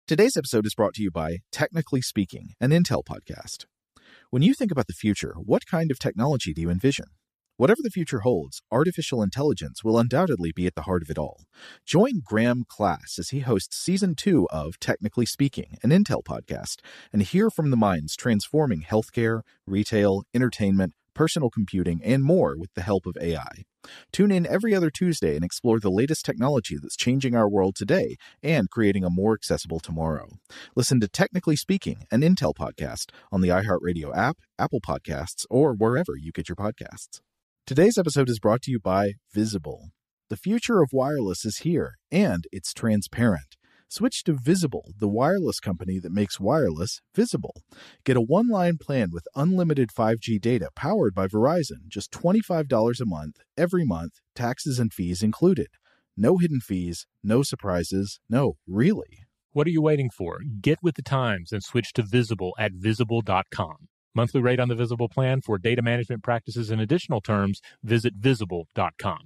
Today's episode is brought to you by Technically Speaking, an Intel podcast. When you think about the future, what kind of technology do you envision? Whatever the future holds, artificial intelligence will undoubtedly be at the heart of it all. Join Graham Class as he hosts Season 2 of Technically Speaking, an Intel podcast, and hear from the minds transforming healthcare, retail, entertainment, personal computing, and more with the help of AI. Tune in every other Tuesday and explore the latest technology that's changing our world today and creating a more accessible tomorrow. Listen to Technically Speaking, an Intel podcast on the iHeartRadio app, Apple Podcasts, or wherever you get your podcasts. Today's episode is brought to you by Visible. The future of wireless is here, and it's transparent. Switch to Visible, the wireless company that makes wireless visible. Get a one-line plan with unlimited 5G data powered by Verizon, just $25 a month, every month, taxes and fees included. No hidden fees, no surprises, no, really. What are you waiting for? Get with the times and switch to Visible at Visible.com. Monthly rate on the Visible plan for data management practices and additional terms, visit Visible.com.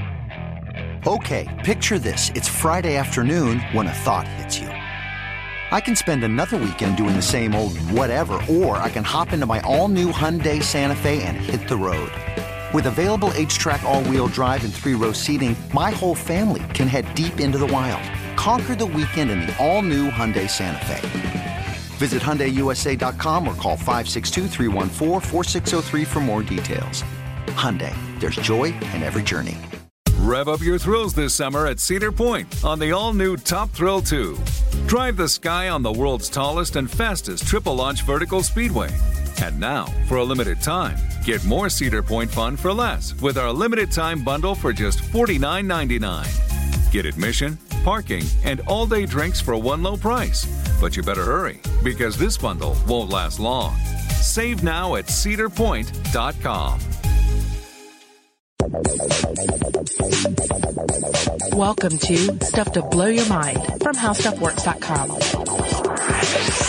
Okay, picture this. It's Friday afternoon when a thought hits you. I can spend another weekend doing the same old whatever, or I can hop into my all-new Hyundai Santa Fe and hit the road. With available H-Track all-wheel drive and 3-row seating, my whole family can head deep into the wild. Conquer the weekend in the all-new Hyundai Santa Fe. Visit HyundaiUSA.com or call 562-314-4603 for more details. Hyundai, there's joy in every journey. Rev up your thrills this summer at Cedar Point on the all-new Top Thrill 2. Drive the sky on the world's tallest and fastest triple-launch vertical speedway. And now, for a limited time, get more Cedar Point fun for less with our limited-time bundle for just $49.99. Get admission, parking, and all-day drinks for one low price. But you better hurry, because this bundle won't last long. Save now at cedarpoint.com. Welcome to Stuff to Blow Your Mind from HowStuffWorks.com.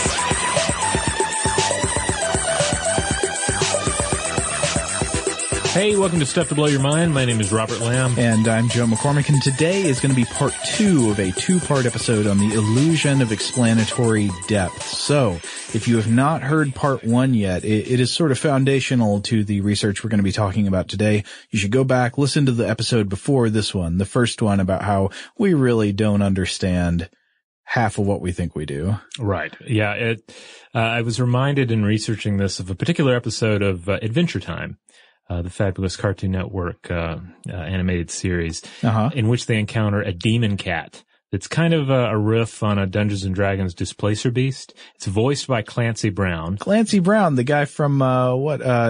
Hey, welcome to Stuff to Blow Your Mind. My name is Robert Lamb. And I'm Joe McCormick, and today is going to be part 2 of a 2-part episode on the illusion of explanatory depth. So, if you have not heard part 1 yet, it is sort of foundational to the research we're going to be talking about today. You should go back, listen to the episode before this one, the first one about how we really don't understand half of what we think we do. Right. Yeah. I was reminded in researching this of a particular episode of Adventure Time. The fabulous Cartoon Network animated series, in which they encounter a demon cat. It's kind of a riff on a Dungeons and Dragons Displacer Beast. It's voiced by Clancy Brown. Clancy Brown, the guy from I'm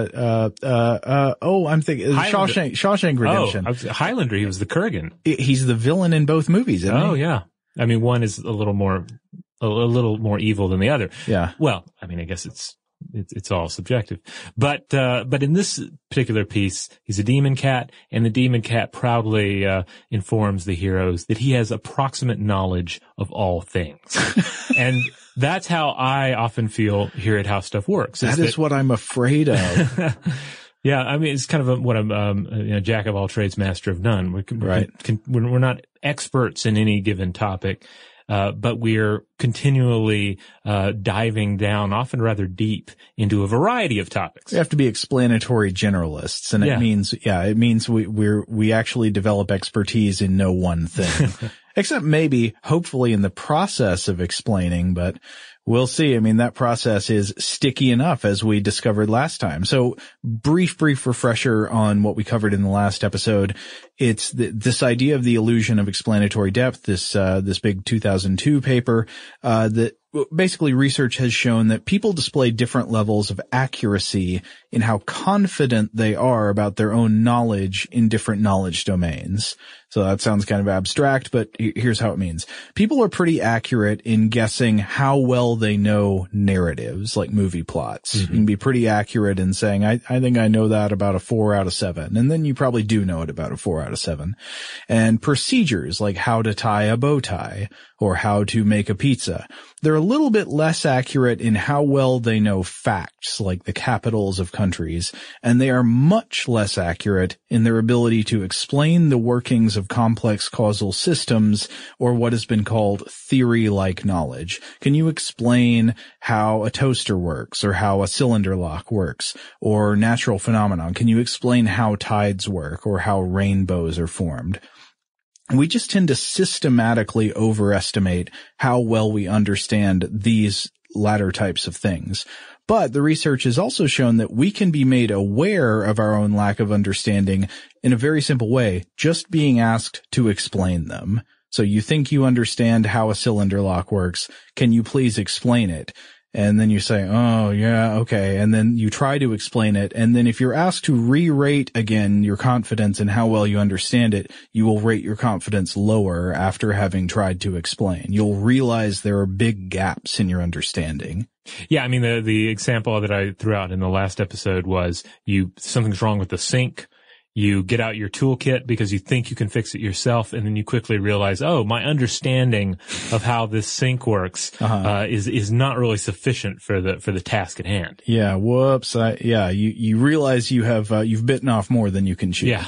thinking Shawshank Redemption. Highlander. He was the Kurgan. He's the villain in both movies, isn't he? Oh yeah. I mean, one is a little more evil than the other. Yeah. Well, I mean, I guess it's all subjective. But in this particular piece, he's a demon cat, and the demon cat proudly informs the heroes that he has approximate knowledge of all things. And that's how I often feel here at How Stuff Works. That is what I'm afraid of. Yeah, I mean, it's kind of what I'm, jack of all trades, master of none. We're not experts in any given topic. But we're continually diving down, often rather deep, into a variety of topics. We have to be explanatory generalists, and it means we actually develop expertise in no one thing. Except maybe, hopefully, in the process of explaining, but we'll see. I mean, that process is sticky enough, as we discovered last time. So, brief refresher on what we covered in the last episode. It's this idea of the illusion of explanatory depth, this big 2002 paper, that basically research has shown that people display different levels of accuracy in how confident they are about their own knowledge in different knowledge domains. So that sounds kind of abstract, but here's how it means. People are pretty accurate in guessing how well they know narratives, like movie plots. Mm-hmm. You can be pretty accurate in saying, I think I know that about a 4 out of 7. And then you probably do know it about a 4 out of 7. And procedures, like how to tie a bow tie, or how to make a pizza. They're a little bit less accurate in how well they know facts, like the capitals of countries, and they are much less accurate in their ability to explain the workings of complex causal systems, or what has been called theory-like knowledge. Can you explain how a toaster works, or how a cylinder lock works, or natural phenomenon? Can you explain how tides work, or how rainbows are formed? We just tend to systematically overestimate how well we understand these latter types of things. But the research has also shown that we can be made aware of our own lack of understanding in a very simple way, just being asked to explain them. So you think you understand how a cylinder lock works. Can you please explain it? And then you say, oh, yeah, okay. And then you try to explain it. And then if you're asked to re-rate again your confidence in how well you understand it, you will rate your confidence lower after having tried to explain. You'll realize there are big gaps in your understanding. Yeah, I mean, the example that I threw out in the last episode was something's wrong with the sink. You get out your toolkit because you think you can fix it yourself, and then you quickly realize, oh, my understanding of how this sink works is not really sufficient for the task at hand. Yeah, whoops. You realize you've bitten off more than you can chew. Yeah.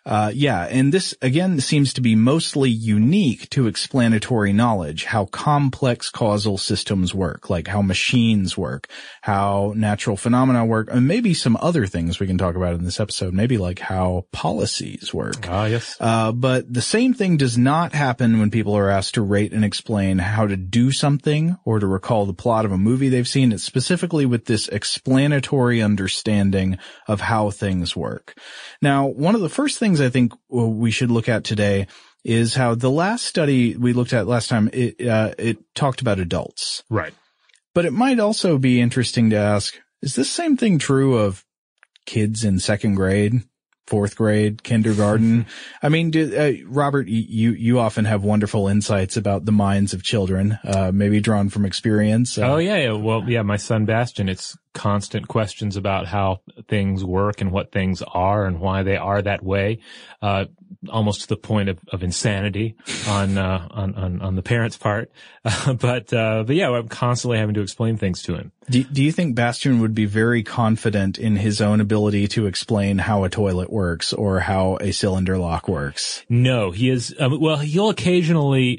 And this, again, seems to be mostly unique to explanatory knowledge, how complex causal systems work, like how machines work, how natural phenomena work, and maybe some other things we can talk about in this episode, maybe like how policies work. Yes. But the same thing does not happen when people are asked to rate and explain how to do something or to recall the plot of a movie they've seen. It's specifically with this explanatory understanding of how things work. Now, one of the first things I think we should look at today is how the last study we looked at last time, it talked about adults. Right. But it might also be interesting to ask, is this same thing true of kids in second grade, fourth grade, kindergarten? I mean, Robert, you often have wonderful insights about the minds of children, maybe drawn from experience. Oh, yeah. Well, yeah, my son Bastian, it's constant questions about how things work and what things are and why they are that way, almost to the point of insanity on the parents' part. But yeah, I'm constantly having to explain things to him. Do you think Bastian would be very confident in his own ability to explain how a toilet works or how a cylinder lock works? No, he is, he'll occasionally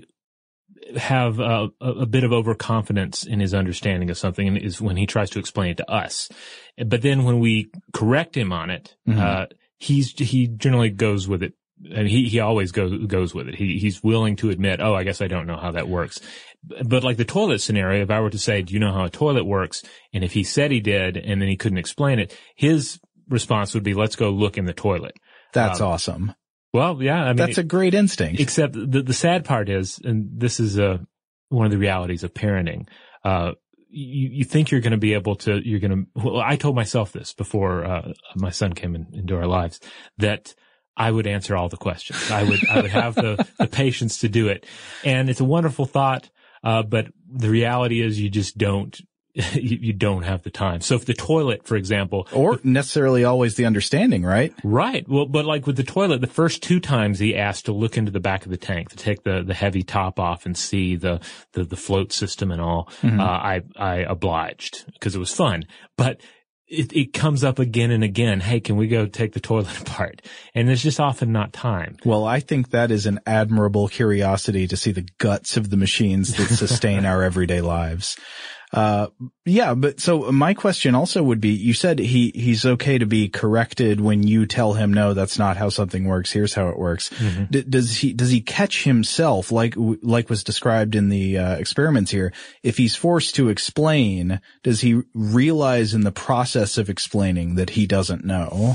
have a bit of overconfidence in his understanding of something, and is when he tries to explain it to us. But then when we correct him on it, he generally goes with it. And he always goes with it. He's willing to admit, oh, I guess I don't know how that works. But like the toilet scenario, if I were to say, do you know how a toilet works? And if he said he did, and then he couldn't explain it, his response would be, let's go look in the toilet. That's awesome. Well, yeah, I mean, that's a great instinct. Except the sad part is, and this is one of the realities of parenting, you think you're going to be able to, well, I told myself this before my son came into our lives, that I would answer all the questions. I would have the patience to do it. And it's a wonderful thought, but the reality is you just don't. You don't have the time. So if the toilet, for example. Or necessarily always the understanding, right? Right. Well, but like with the toilet, the first 2 times he asked to look into the back of the tank, to take the heavy top off and see the float system and all, I obliged because it was fun. But it comes up again and again. Hey, can we go take the toilet apart? And there's just often not time. Well, I think that is an admirable curiosity to see the guts of the machines that sustain our everyday lives. Yeah, but so my question also would be, you said he's okay to be corrected when you tell him, no, that's not how something works. Here's how it works. Does he catch himself like was described in the experiments here? If he's forced to explain, does he realize in the process of explaining that he doesn't know?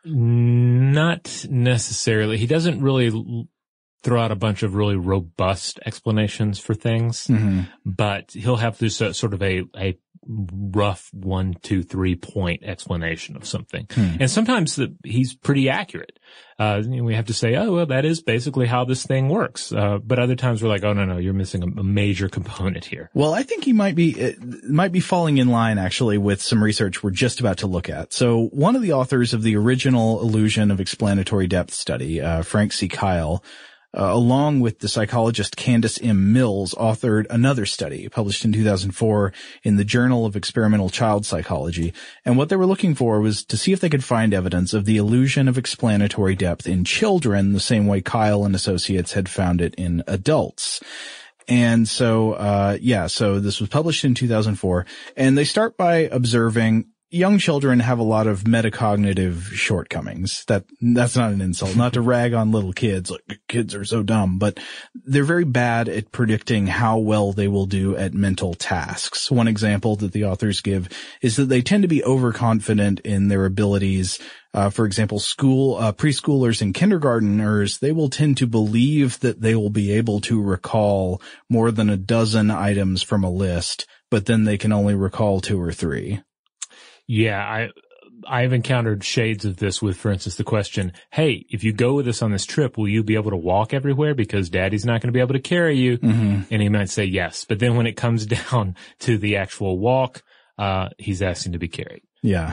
Not necessarily. He doesn't really throw out a bunch of really robust explanations for things, but he'll have this sort of a rough 1, 2, 3 point explanation of something. And sometimes he's pretty accurate. We have to say, oh, well, that is basically how this thing works. But other times we're like, oh, no, you're missing a major component here. Well, I think he might be falling in line actually with some research we're just about to look at. So one of the authors of the original Illusion of Explanatory Depth study, Frank C. Kyle, along with the psychologist Candace M. Mills, authored another study published in 2004 in the Journal of Experimental Child Psychology. And what they were looking for was to see if they could find evidence of the illusion of explanatory depth in children, the same way Kyle and associates had found it in adults. And so, so this was published in 2004, and they start by observing young children have a lot of metacognitive shortcomings. That's not an insult, not to rag on little kids, like kids are so dumb, but they're very bad at predicting how well they will do at mental tasks. One example that the authors give is that they tend to be overconfident in their abilities. For example, preschoolers and kindergartners, they will tend to believe that they will be able to recall more than a dozen items from a list, but then they can only recall 2 or 3. Yeah, I've encountered shades of this with, for instance, the question, hey, if you go with us on this trip, will you be able to walk everywhere because daddy's not going to be able to carry you? Mm-hmm. And he might say yes. But then when it comes down to the actual walk, he's asking to be carried. Yeah.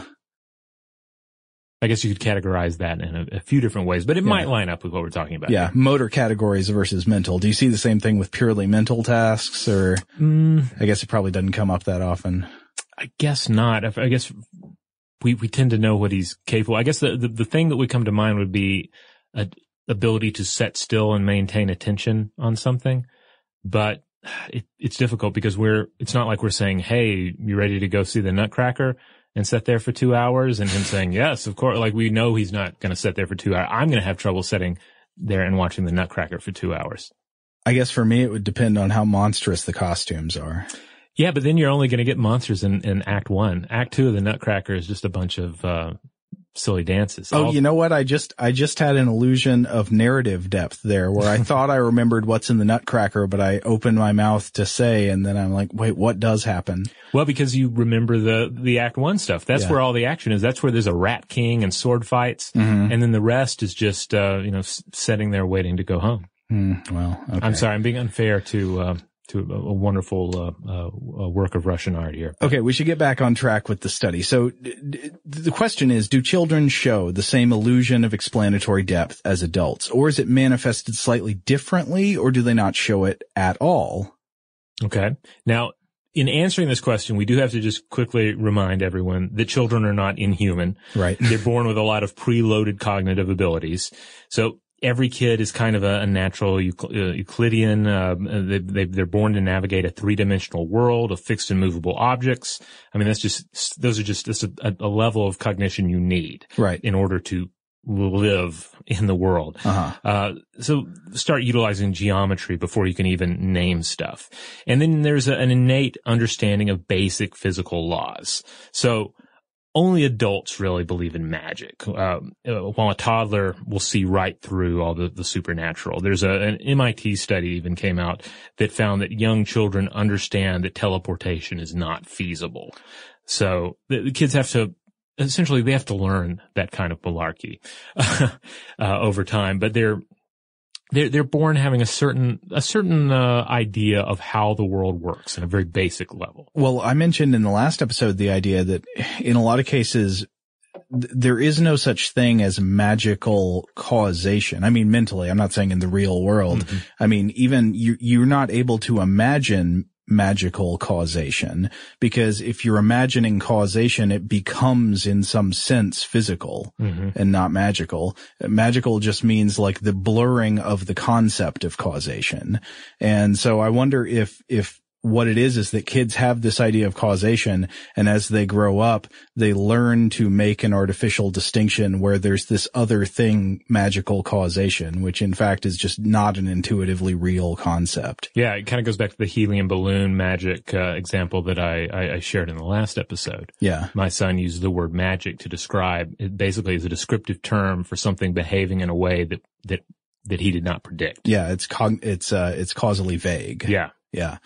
I guess you could categorize that in a few different ways, but it might line up with what we're talking about. Yeah, motor categories versus mental. Do you see the same thing with purely mental tasks, or I guess it probably doesn't come up that often? I guess not. I guess we tend to know what he's capable. I guess the thing that would come to mind would be a ability to set still and maintain attention on something. But it's difficult because it's not like we're saying, hey, you ready to go see the Nutcracker and sit there for 2 hours, and him saying, yes, of course. Like, we know he's not going to sit there for 2 hours. I'm going to have trouble sitting there and watching the Nutcracker for 2 hours. I guess for me, it would depend on how monstrous the costumes are. Yeah, but then you're only going to get monsters in Act 1. Act 2 of the Nutcracker is just a bunch of silly dances. Oh, you know what? I just had an illusion of narrative depth there, where I thought I remembered what's in the Nutcracker, but I opened my mouth to say, and then I'm like, wait, what does happen? Well, because you remember the Act 1 stuff. That's where all the action is. That's where there's a rat king and sword fights, and then the rest is just sitting there waiting to go home. Well, okay. I'm sorry, I'm being unfair to a wonderful work of Russian art here. Okay, we should get back on track with the study. So the question is, do children show the same illusion of explanatory depth as adults, or is it manifested slightly differently, or do they not show it at all? Okay. Now, in answering this question, we do have to just quickly remind everyone that children are not inhuman. Right. They're born with a lot of preloaded cognitive abilities. So every kid is kind of a natural Euclidean. They're born to navigate a three-dimensional world of fixed and movable objects. I mean, those are just a level of cognition you need, right, in order to live in the world. So start utilizing geometry before you can even name stuff. And then there's an innate understanding of basic physical laws. So only adults really believe in magic, while a toddler will see right through all the supernatural. There's an MIT study even came out that found that young children understand that teleportation is not feasible. So the kids have to learn that kind of malarkey over time, but they're born having a certain idea of how the world works in a very basic level. Well, I mentioned in the last episode the idea that in a lot of cases there is no such thing as magical causation. I mean, mentally, I'm not saying in the real world. Mm-hmm. I mean, even you're not able to imagine magical causation, because if you're imagining causation, it becomes in some sense physical and not magical. Magical just means like the blurring of the concept of causation. And so I wonder if what it is that kids have this idea of causation, and as they grow up, they learn to make an artificial distinction where there's this other thing, magical causation, which in fact is just not an intuitively real concept. Yeah, it kind of goes back to the helium balloon magic example that I shared in the last episode. Yeah. My son used the word magic to describe, it basically is a descriptive term for something behaving in a way that he did not predict. Yeah, it's causally vague. Yeah. Yeah.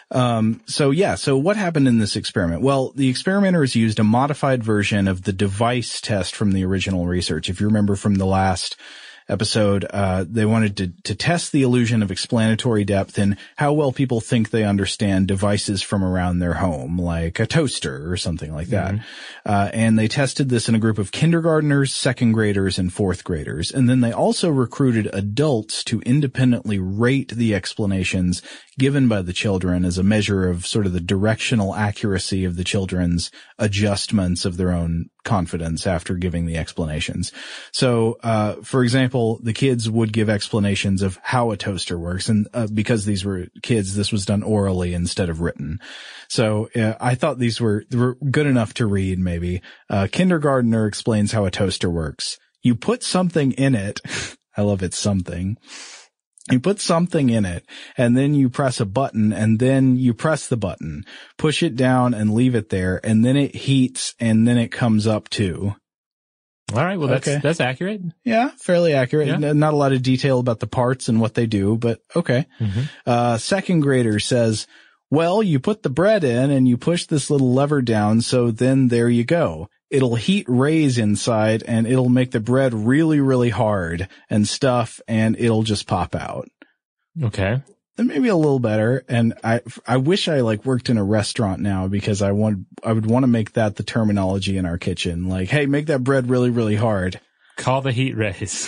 So what happened in this experiment? Well, the experimenters used a modified version of the device test from the original research. If you remember from the last episode, they wanted to test the illusion of explanatory depth in how well people think they understand devices from around their home, like a toaster or something like that. And they tested this in a group of kindergartners, second graders, and fourth graders. And then they also recruited adults to independently rate the explanations given by the children as a measure of sort of the directional accuracy of the children's adjustments of their own confidence after giving the explanations. So, for example, the kids would give explanations of how a toaster works. And, because these were kids, this was done orally instead of written. So, I thought they were good enough to read, maybe. Kindergartner explains how a toaster works. You put something in it. I love it, something. You put something in it, and then you press a button, and then you press the button, push it down and leave it there, and then it heats, and then it comes up too. All right. Well, that's accurate. Yeah, fairly accurate. Yeah. Not a lot of detail about the parts and what they do, but okay. Second grader says, well, you put the bread in and you push this little lever down, so then there you go. It'll heat rays inside and it'll make the bread really, really hard and stuff, and it'll just pop out. Okay. And maybe a little better. And I wish I worked in a restaurant now, because I would want to make that the terminology in our kitchen. Like, hey, make that bread really, really hard. Call the heat rays.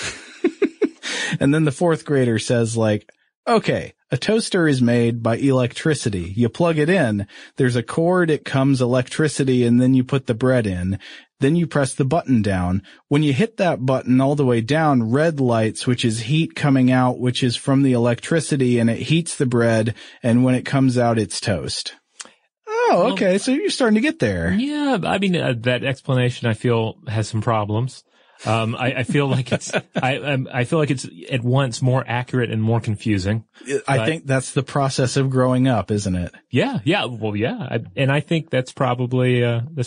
And then the fourth grader says, okay, a toaster is made by electricity. You plug it in, there's a cord, it comes electricity, and then you put the bread in. Then you press the button down. When you hit that button all the way down, red lights, which is heat coming out, which is from the electricity, and it heats the bread, and when it comes out, it's toast. Oh, okay. Well, so you're starting to get there. Yeah. I mean, that explanation I feel has some problems. I feel like I feel like it's at once more accurate and more confusing. I think that's the process of growing up, isn't it? Yeah. Yeah. Well, yeah. And I think that's probably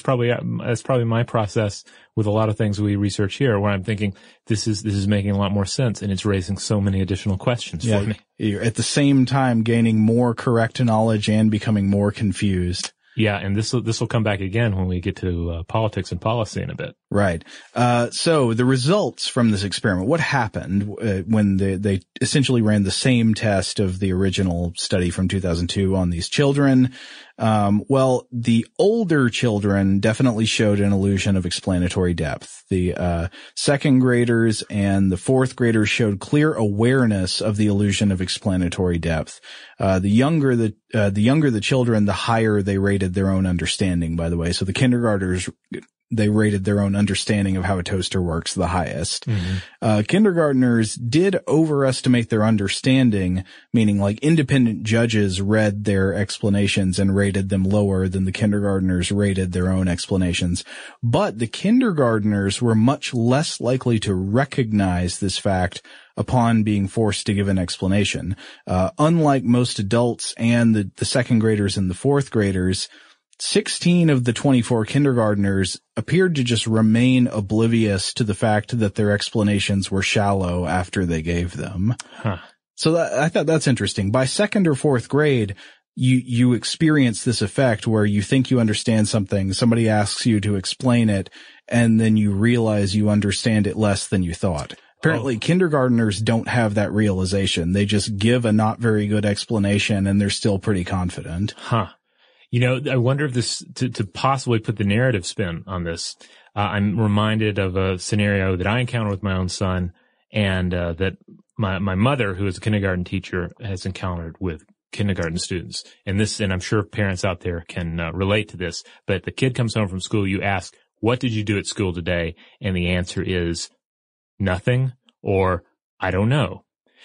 my process with a lot of things we research here, where I'm thinking this is making a lot more sense, and it's raising so many additional questions for me. You're at the same time gaining more correct knowledge and becoming more confused. Yeah, and this will come back again when we get to politics and policy in a bit. Right. So the results from this experiment, what happened when they essentially ran the same test of the original study from 2002 on these children? Well, the older children definitely showed an illusion of explanatory depth. The second graders and the fourth graders showed clear awareness of the illusion of explanatory depth. The younger the children, the higher they rated their own understanding, by the way. So the kindergartners, they rated their own understanding of how a toaster works the highest. Kindergartners did overestimate their understanding, meaning independent judges read their explanations and rated them lower than the kindergartners rated their own explanations. But the kindergartners were much less likely to recognize this fact upon being forced to give an explanation. Unlike most adults and the second graders and the fourth graders, 16 of the 24 kindergartners appeared to just remain oblivious to the fact that their explanations were shallow after they gave them. So I thought that's interesting. By second or fourth grade, you experience this effect where you think you understand something, somebody asks you to explain it, and then you realize you understand it less than you thought. Apparently, kindergartners don't have that realization. They just give a not very good explanation, and they're still pretty confident. I wonder if this, to possibly put the narrative spin on this, I'm reminded of a scenario that I encountered with my own son, and that my mother, who is a kindergarten teacher, has encountered with kindergarten students. And I'm sure parents out there can relate to this, but the kid comes home from school, you ask, what did you do at school today? And the answer is nothing, or I don't know.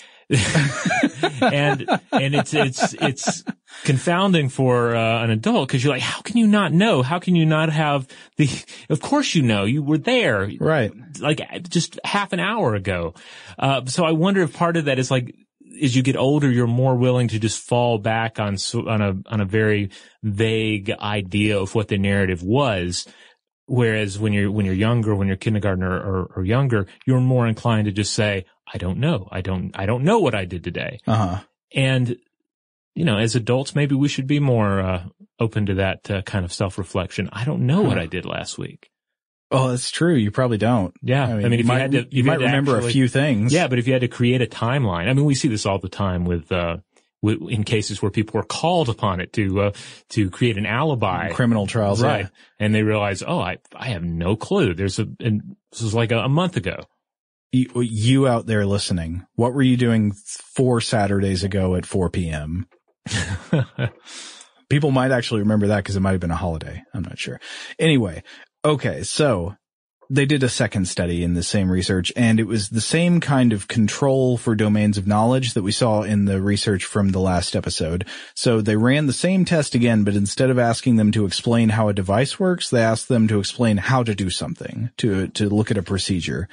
and it's confounding for an adult, because you're like, how can you not know? How can you not have of course you know, you were there. Right. Just half an hour ago. So I wonder if part of that is as you get older, you're more willing to just fall back on a very vague idea of what the narrative was. Whereas when you're younger, when you're kindergartner or younger, you're more inclined to just say, I don't know. I don't know what I did today. And, as adults, maybe we should be more open to that kind of self-reflection. I don't know what I did last week. Oh, that's true. You probably don't. Yeah. I mean, if you might remember a few things. Yeah, but if you had to create a timeline, I mean, we see this all the time with in cases where people are called upon it to create an alibi. Criminal trials. Right. Yeah. And they realize, I have no clue. This was like a month ago. You out there listening, what were you doing 4 Saturdays ago at 4 p.m.? People might actually remember that because it might have been a holiday. I'm not sure. Anyway. Okay. So they did a second study in the same research, and it was the same kind of control for domains of knowledge that we saw in the research from the last episode. So they ran the same test again, but instead of asking them to explain how a device works, they asked them to explain how to do something, to look at a procedure.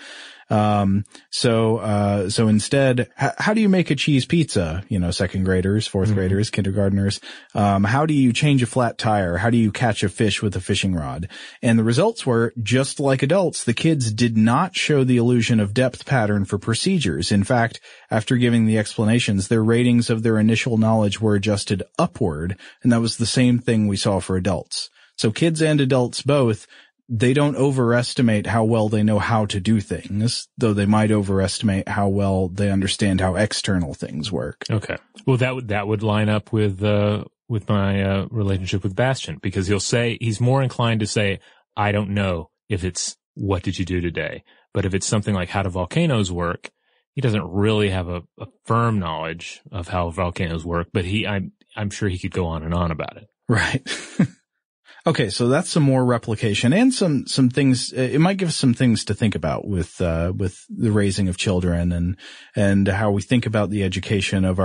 So instead, how do you make a cheese pizza? Second graders, fourth graders, kindergartners. How do you change a flat tire? How do you catch a fish with a fishing rod? And the results were, just like adults, the kids did not show the illusion of depth pattern for procedures. In fact, after giving the explanations, their ratings of their initial knowledge were adjusted upward. And that was the same thing we saw for adults. So kids and adults both, they don't overestimate how well they know how to do things, though they might overestimate how well they understand how external things work. Okay. Well, that would line up with my relationship with Bastian, because he's more inclined to say, I don't know if it's what did you do today. But if it's something like how do volcanoes work, he doesn't really have a firm knowledge of how volcanoes work, but I'm sure he could go on and on about it. Right. Okay, so that's some more replication and some things. It might give us some things to think about with the raising of children and how we think about the education of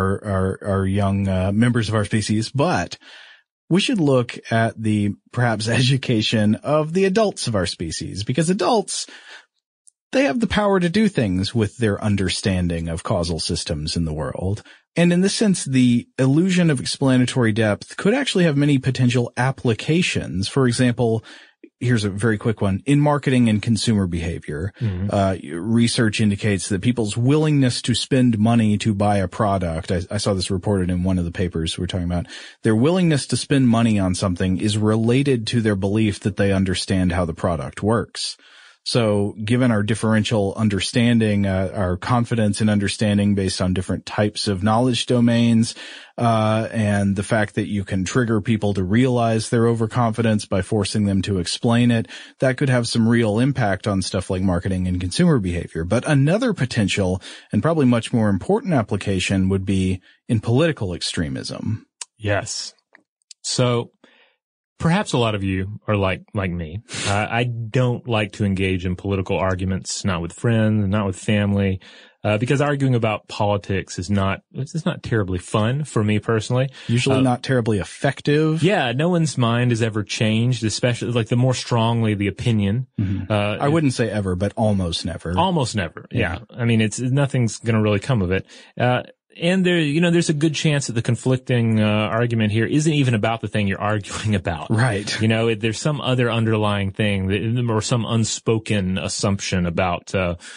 our young members of our species. But we should look at the perhaps education of the adults of our species, because adults, they have the power to do things with their understanding of causal systems in the world. And in this sense, the illusion of explanatory depth could actually have many potential applications. For example, here's a very quick one. In marketing and consumer behavior, research indicates that people's willingness to spend money to buy a product, I saw this reported in one of the papers we're talking about, their willingness to spend money on something is related to their belief that they understand how the product works. So given our differential understanding, our confidence in understanding based on different types of knowledge domains, and the fact that you can trigger people to realize their overconfidence by forcing them to explain it, that could have some real impact on stuff like marketing and consumer behavior. But another potential and probably much more important application would be in political extremism. Yes. So perhaps a lot of you are like me. I don't like to engage in political arguments, not with friends, not with family, because arguing about politics is it's not terribly fun for me personally. Usually not terribly effective. Yeah, no one's mind is ever changed, especially like the more strongly the opinion. Mm-hmm. I wouldn't say ever, but almost never. Almost never. Yeah. I mean, nothing's going to really come of it. And there's a good chance that the conflicting argument here isn't even about the thing you're arguing about. Right. There's some other underlying thing or some unspoken assumption about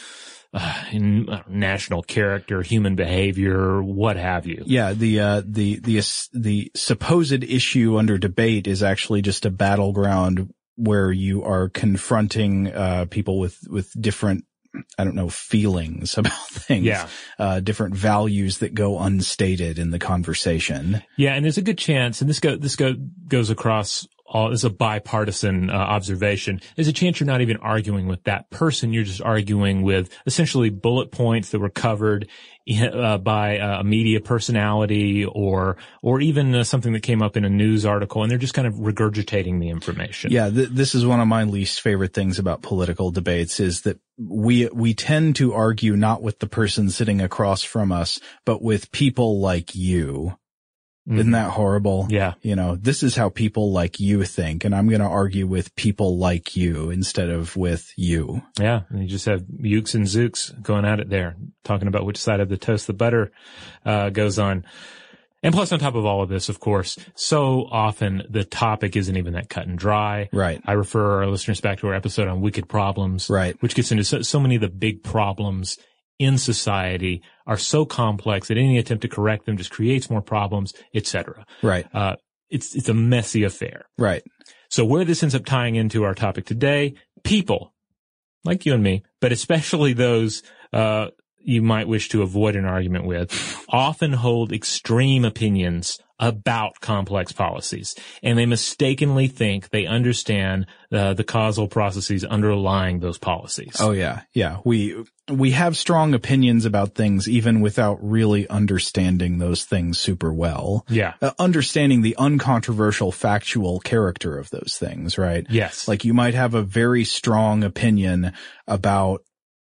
national character, human behavior, what have you. Yeah, the supposed issue under debate is actually just a battleground where you are confronting people with different, I don't know, feelings about things. Yeah. Different values that go unstated in the conversation. Yeah, and there's a good chance, and this goes across all, as a bipartisan observation, there's a chance you're not even arguing with that person. You're just arguing with essentially bullet points that were covered by a media personality or even something that came up in a news article, and they're just kind of regurgitating the information. Yeah, this is one of my least favorite things about political debates is that we tend to argue not with the person sitting across from us, but with people like you. Isn't that horrible? Yeah. This is how people like you think, and I'm going to argue with people like you instead of with you. Yeah. And you just have Ukes and Zooks going at it there, talking about which side of the toast the butter goes on. And plus, on top of all of this, of course, so often the topic isn't even that cut and dry. Right. I refer our listeners back to our episode on wicked problems. Right. Which gets into so many of the big problems in society are so complex that any attempt to correct them just creates more problems, etc. Right. It's a messy affair. Right. So where this ends up tying into our topic today, people, like you and me, but especially those you might wish to avoid an argument with, often hold extreme opinions about complex policies, and they mistakenly think they understand the causal processes underlying those policies. Oh yeah. Yeah. We have strong opinions about things even without really understanding those things super well. Yeah. Understanding the uncontroversial factual character of those things, right? Yes. Like you might have a very strong opinion about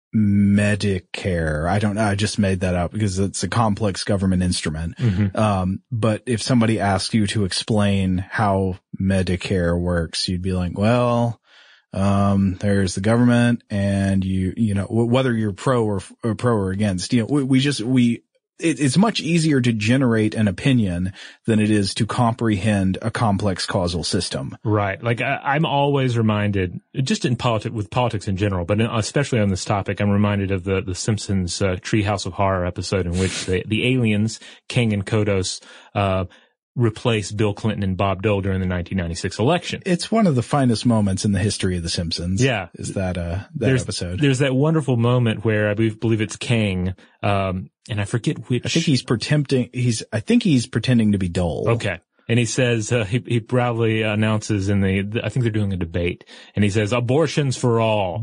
Medicare. I don't know. I just made that up because it's a complex government instrument. Mm-hmm. But if somebody asks you to explain how Medicare works, you'd be like, well, there's the government and you know, whether you're pro or against, you know, it's much easier to generate an opinion than it is to comprehend a complex causal system. Right. Like I'm always reminded, just in with politics in general, but especially on this topic, I'm reminded of the Simpsons Treehouse of Horror episode in which the aliens, King and Kodos, replaced Bill Clinton and Bob Dole during the 1996 election. It's one of the finest moments in the history of The Simpsons. Yeah. Is that episode. There's that wonderful moment where I believe it's Kang, and I forget which. I think he's pretending to be Dole. Okay. And he says, he proudly announces I think they're doing a debate, and he says, abortions for all.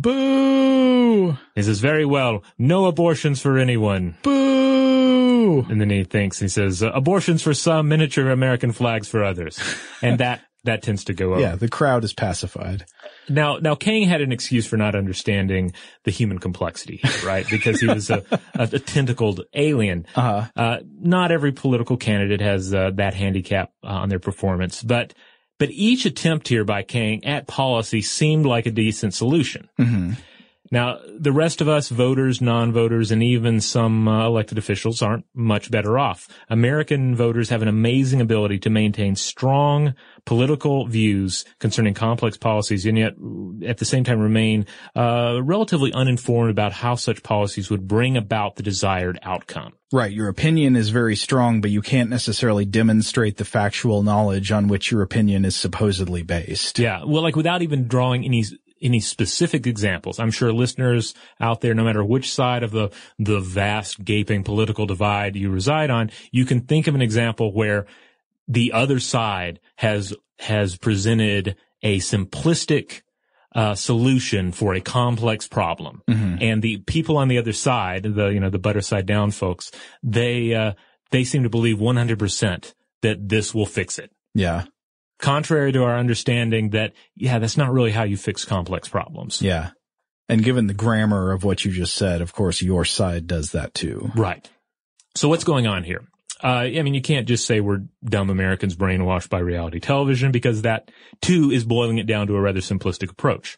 Boo! He says, very well, no abortions for anyone. Boo! And then he says, abortions for some, miniature American flags for others. And that tends to go over. Yeah, the crowd is pacified. Now Kang had an excuse for not understanding the human complexity here, right? Because he was a tentacled alien. Not every political candidate has that handicap on their performance, but each attempt here by Kang at policy seemed like a decent solution. Mm-hmm. Now, the rest of us, voters, non-voters, and even some elected officials aren't much better off. American voters have an amazing ability to maintain strong political views concerning complex policies, and yet at the same time remain relatively uninformed about how such policies would bring about the desired outcome. Right. Your opinion is very strong, but you can't necessarily demonstrate the factual knowledge on which your opinion is supposedly based. Yeah. Well, like without even drawing any specific examples. I'm sure listeners out there, no matter which side of the vast gaping political divide you reside on, you can think of an example where the other side has presented a simplistic solution for a complex problem. Mm-hmm. And the people on the other side, the butter side down folks, they seem to believe 100% that this will fix it. Yeah. Contrary to our understanding that, that's not really how you fix complex problems. Yeah. And given the grammar of what you just said, of course, your side does that too. Right. So what's going on here? You can't just say we're dumb Americans brainwashed by reality television, because that too is boiling it down to a rather simplistic approach.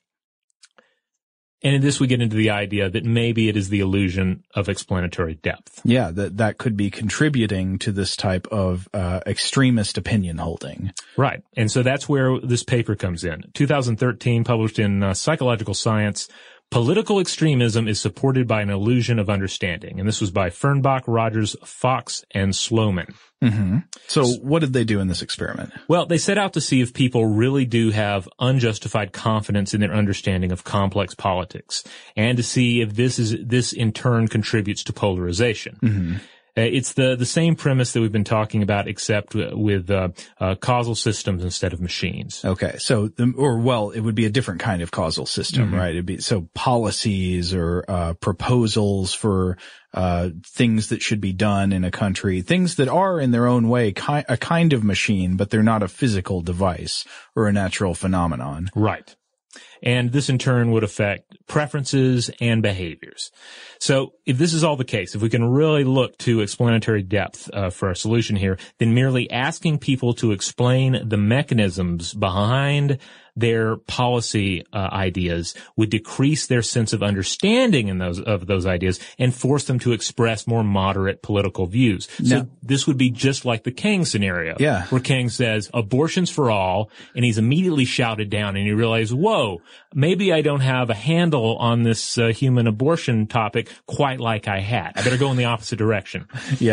And in this, we get into the idea that maybe it is the illusion of explanatory depth. Yeah, that could be contributing to this type of extremist opinion holding. Right. And so that's where this paper comes in. 2013, published in Psychological Science, Political Extremism is Supported by an Illusion of Understanding. And this was by Fernbach, Rogers, Fox, and Sloman. Mm-hmm. So what did they do in this experiment? Well, they set out to see if people really do have unjustified confidence in their understanding of complex politics, and to see if this in turn contributes to polarization. Mm-hmm. It's the same premise that we've been talking about, except with causal systems instead of machines. Okay, so it would be a different kind of causal system, mm-hmm. right? It'd be policies or proposals for things that should be done in a country, things that are in their own way a kind of machine, but they're not a physical device or a natural phenomenon. Right. And this in turn would affect preferences and behaviors. So if this is all the case, if we can really look to explanatory depth for our solution here, then merely asking people to explain the mechanisms behind their policy ideas would decrease their sense of understanding of those ideas and force them to express more moderate political views. So this would be just like the Kang scenario, where Kang says abortions for all, and he's immediately shouted down, and you realize, whoa, maybe I don't have a handle on this human abortion topic quite like I had. I better go in the opposite direction.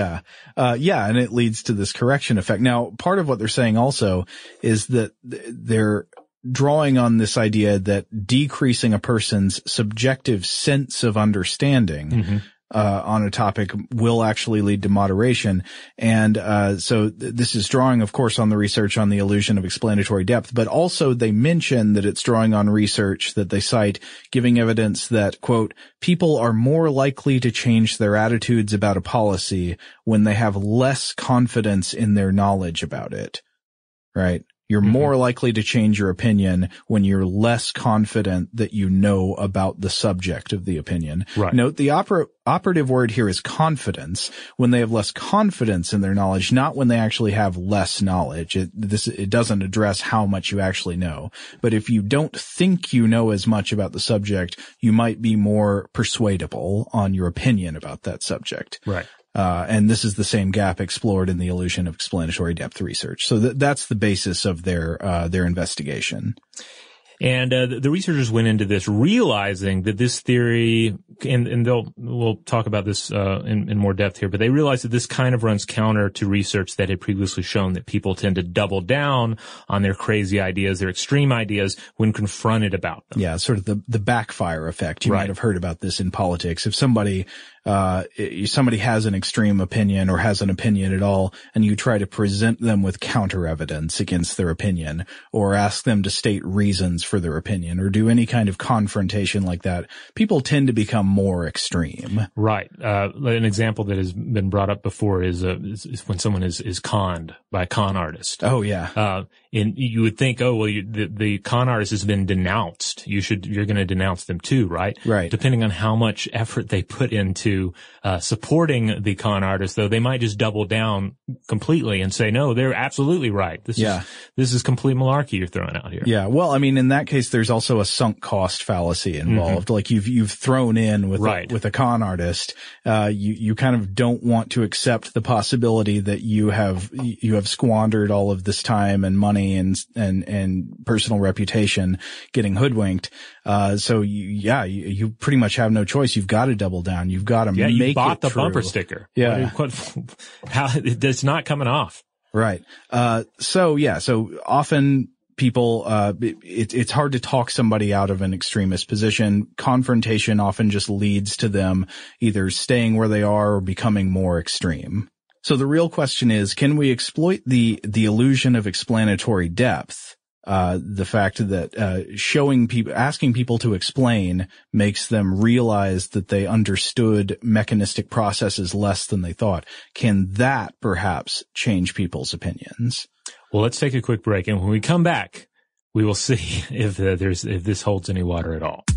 And it leads to this correction effect. Now, part of what they're saying also is that drawing on this idea that decreasing a person's subjective sense of understanding on a topic will actually lead to moderation. And so this is drawing, of course, on the research on the illusion of explanatory depth, but also they mention that it's drawing on research that they cite giving evidence that, quote, people are more likely to change their attitudes about a policy when they have less confidence in their knowledge about it, right? You're more likely to change your opinion when you're less confident that you know about the subject of the opinion. Right. Note the operative word here is confidence, when they have less confidence in their knowledge, not when they actually have less knowledge. It doesn't address how much you actually know. But if you don't think you know as much about the subject, you might be more persuadable on your opinion about that subject. Right. And this is the same gap explored in the illusion of explanatory depth research. So that's the basis of their investigation. And the researchers went into this realizing that this theory, and we'll talk about this in more depth here, but they realized that this kind of runs counter to research that had previously shown that people tend to double down on their crazy ideas, their extreme ideas, when confronted about them. Yeah, sort of the backfire effect. You might have heard about this in politics. If somebody has an extreme opinion or has an opinion at all, and you try to present them with counter evidence against their opinion, or ask them to state reasons for their opinion, or do any kind of confrontation like that, people tend to become more extreme. Right. An example that has been brought up before is when someone is conned by a con artist. Oh yeah. And you would think, oh well, the con artist has been denounced. You're going to denounce them too, right? Right. Depending on how much effort they put into supporting the con artist, though, they might just double down completely and say, no, they're absolutely right. This is complete malarkey you're throwing out here. Yeah. Well, I mean, in that case, there's also a sunk cost fallacy involved. Like you've thrown in with a con artist. You kind of don't want to accept the possibility that you have squandered all of this time and money and personal reputation getting hoodwinked. So you pretty much have no choice. You've got to double down. You've got to make it true. You bought the bumper sticker. Yeah. How it's not coming off. Right. So often people, it's hard to talk somebody out of an extremist position. Confrontation often just leads to them either staying where they are or becoming more extreme. So the real question is, can we exploit the illusion of explanatory depth? The fact that, asking people to explain makes them realize that they understood mechanistic processes less than they thought. Can that perhaps change people's opinions? Well, let's take a quick break, and when we come back, we will see if this holds any water at all.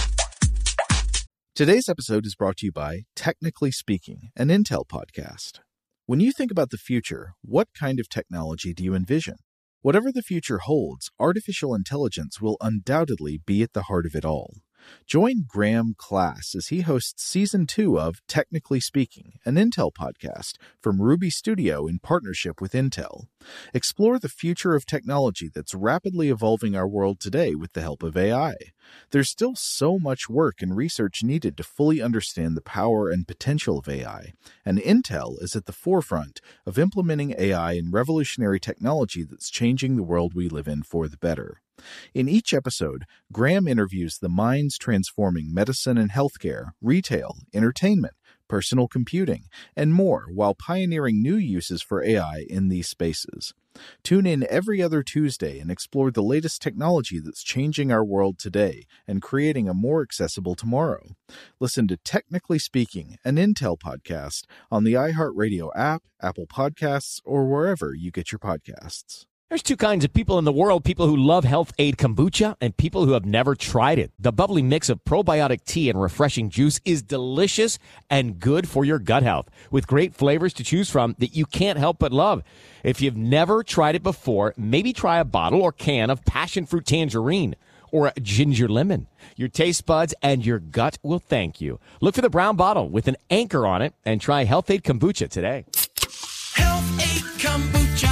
Today's episode is brought to you by Technically Speaking, an Intel podcast. When you think about the future, what kind of technology do you envision? Whatever the future holds, artificial intelligence will undoubtedly be at the heart of it all. Join Graham Class as he hosts Season 2 of Technically Speaking, an Intel podcast from Ruby Studio in partnership with Intel. Explore the future of technology that's rapidly evolving our world today with the help of AI. There's still so much work and research needed to fully understand the power and potential of AI, and Intel is at the forefront of implementing AI in revolutionary technology that's changing the world we live in for the better. In each episode, Graham interviews the minds transforming medicine and healthcare, retail, entertainment, personal computing, and more while pioneering new uses for AI in these spaces. Tune in every other Tuesday and explore the latest technology that's changing our world today and creating a more accessible tomorrow. Listen to Technically Speaking, an Intel podcast on the iHeartRadio app, Apple Podcasts, or wherever you get your podcasts. There's two kinds of people in the world, people who love Health Aid Kombucha and people who have never tried it. The bubbly mix of probiotic tea and refreshing juice is delicious and good for your gut health, with great flavors to choose from that you can't help but love. If you've never tried it before, maybe try a bottle or can of passion fruit tangerine or a ginger lemon. Your taste buds and your gut will thank you. Look for the brown bottle with an anchor on it and try Health Aid Kombucha today. Health Aid Kombucha.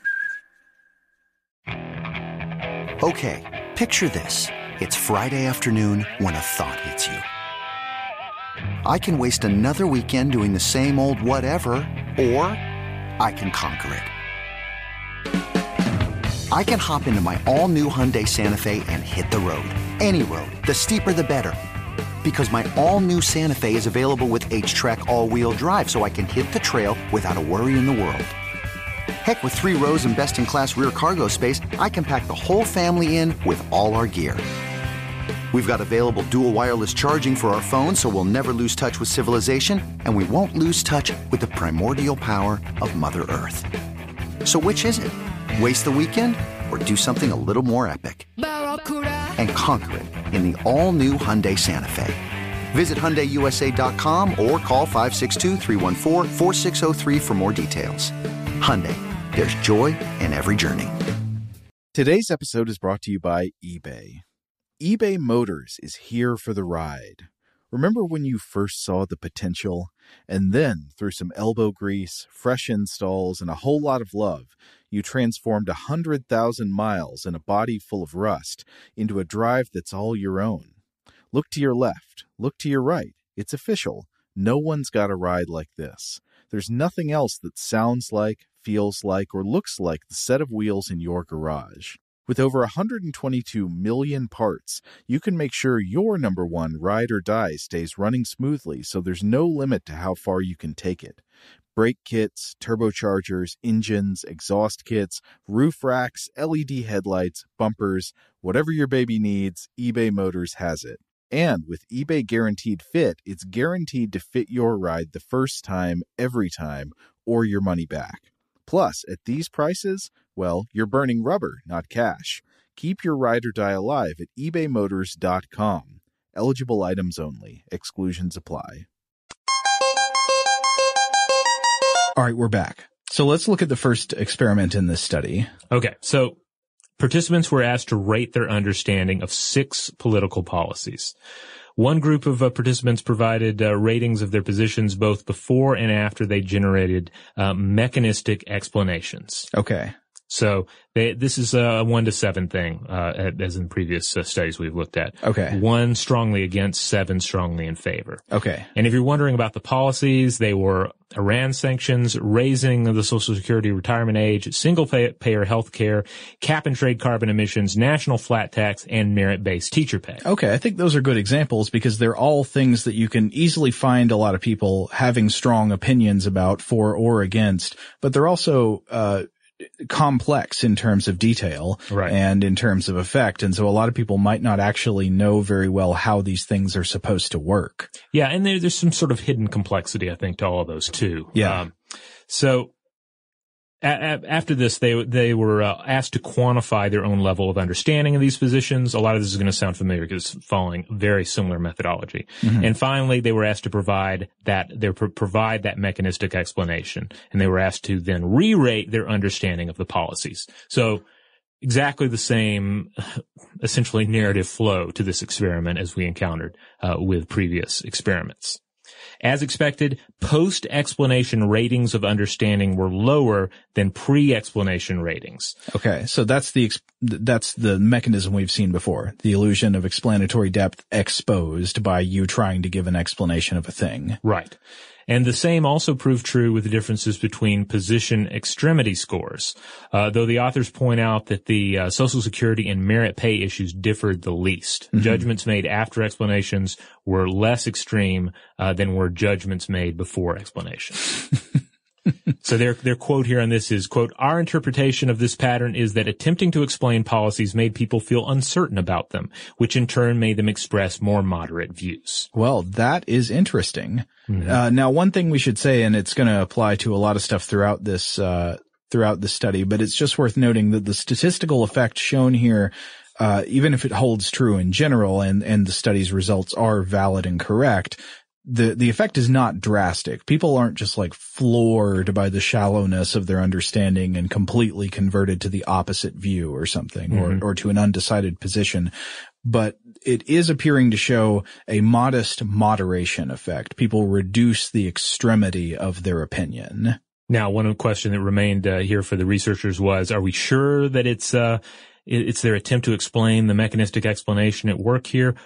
Okay, picture this. It's Friday afternoon when a thought hits you. I can waste another weekend doing the same old whatever, or I can conquer it. I can hop into my all-new Hyundai Santa Fe and hit the road. Any road. The steeper, the better. Because my all-new Santa Fe is available with H-Track all-wheel drive, so I can hit the trail without a worry in the world. Heck, with 3 rows and best-in-class rear cargo space, I can pack the whole family in with all our gear. We've got available dual wireless charging for our phones, so we'll never lose touch with civilization, and we won't lose touch with the primordial power of Mother Earth. So which is it? Waste the weekend or do something a little more epic? And conquer it in the all-new Hyundai Santa Fe. Visit HyundaiUSA.com or call 562-314-4603 for more details. Hyundai, there's joy in every journey. Today's episode is brought to you by eBay. eBay Motors is here for the ride. Remember when you first saw the potential? And then, through some elbow grease, fresh installs, and a whole lot of love, you transformed 100,000 miles and a body full of rust into a drive that's all your own. Look to your left. Look to your right. It's official. No one's got a ride like this. There's nothing else that sounds like, feels like, or looks like the set of wheels in your garage. With over 122 million parts, you can make sure your number one ride or die stays running smoothly, so there's no limit to how far you can take it. Brake kits, turbochargers, engines, exhaust kits, roof racks, LED headlights, bumpers, whatever your baby needs, eBay Motors has it. And with eBay Guaranteed Fit, it's guaranteed to fit your ride the first time, every time, or your money back. Plus, at these prices, well, you're burning rubber, not cash. Keep your ride or die alive at ebaymotors.com. Eligible items only. Exclusions apply. All right, we're back. So let's look at the first experiment in this study. Okay, so participants were asked to rate their understanding of 6 political policies. One group of participants provided ratings of their positions both before and after they generated mechanistic explanations. Okay. So this is a 1 to 7 thing, as in previous studies we've looked at. Okay. 1 strongly against, 7 strongly in favor. Okay. And if you're wondering about the policies, they were Iran sanctions, raising the Social Security retirement age, single-payer health care, cap-and-trade carbon emissions, national flat tax, and merit-based teacher pay. Okay, I think those are good examples because they're all things that you can easily find a lot of people having strong opinions about for or against, but they're also complex in terms of detail and in terms of effect. And so a lot of people might not actually know very well how these things are supposed to work. Yeah. And there's some sort of hidden complexity, I think, to all of those too. Yeah. So after this, they were asked to quantify their own level of understanding of these positions. A lot of this is going to sound familiar because it's following very similar methodology. Mm-hmm. And finally, they were asked to provide that mechanistic explanation, and they were asked to then re-rate their understanding of the policies. So exactly the same, essentially narrative flow to this experiment as we encountered with previous experiments. As expected, post-explanation ratings of understanding were lower than pre-explanation ratings. Okay, so that's the mechanism we've seen before, the illusion of explanatory depth exposed by you trying to give an explanation of a thing. Right. And the same also proved true with the differences between position extremity scores, though the authors point out that the Social Security and merit pay issues differed the least. Mm-hmm. Judgments made after explanations were less extreme than were judgments made before explanations. So their quote here on this is, quote, "Our interpretation of this pattern is that attempting to explain policies made people feel uncertain about them, which in turn made them express more moderate views." Well, that is interesting. Mm-hmm. Now, one thing we should say, and it's going to apply to a lot of stuff throughout this study, but it's just worth noting that the statistical effect shown here, even if it holds true in general and the study's results are valid and correct, the effect is not drastic. People aren't just like floored by the shallowness of their understanding and completely converted to the opposite view or something, mm-hmm. or to an undecided position. But it is appearing to show a modest moderation effect. People reduce the extremity of their opinion. Now, one question that remained here for the researchers was, are we sure that it's their attempt to explain the mechanistic explanation at work here?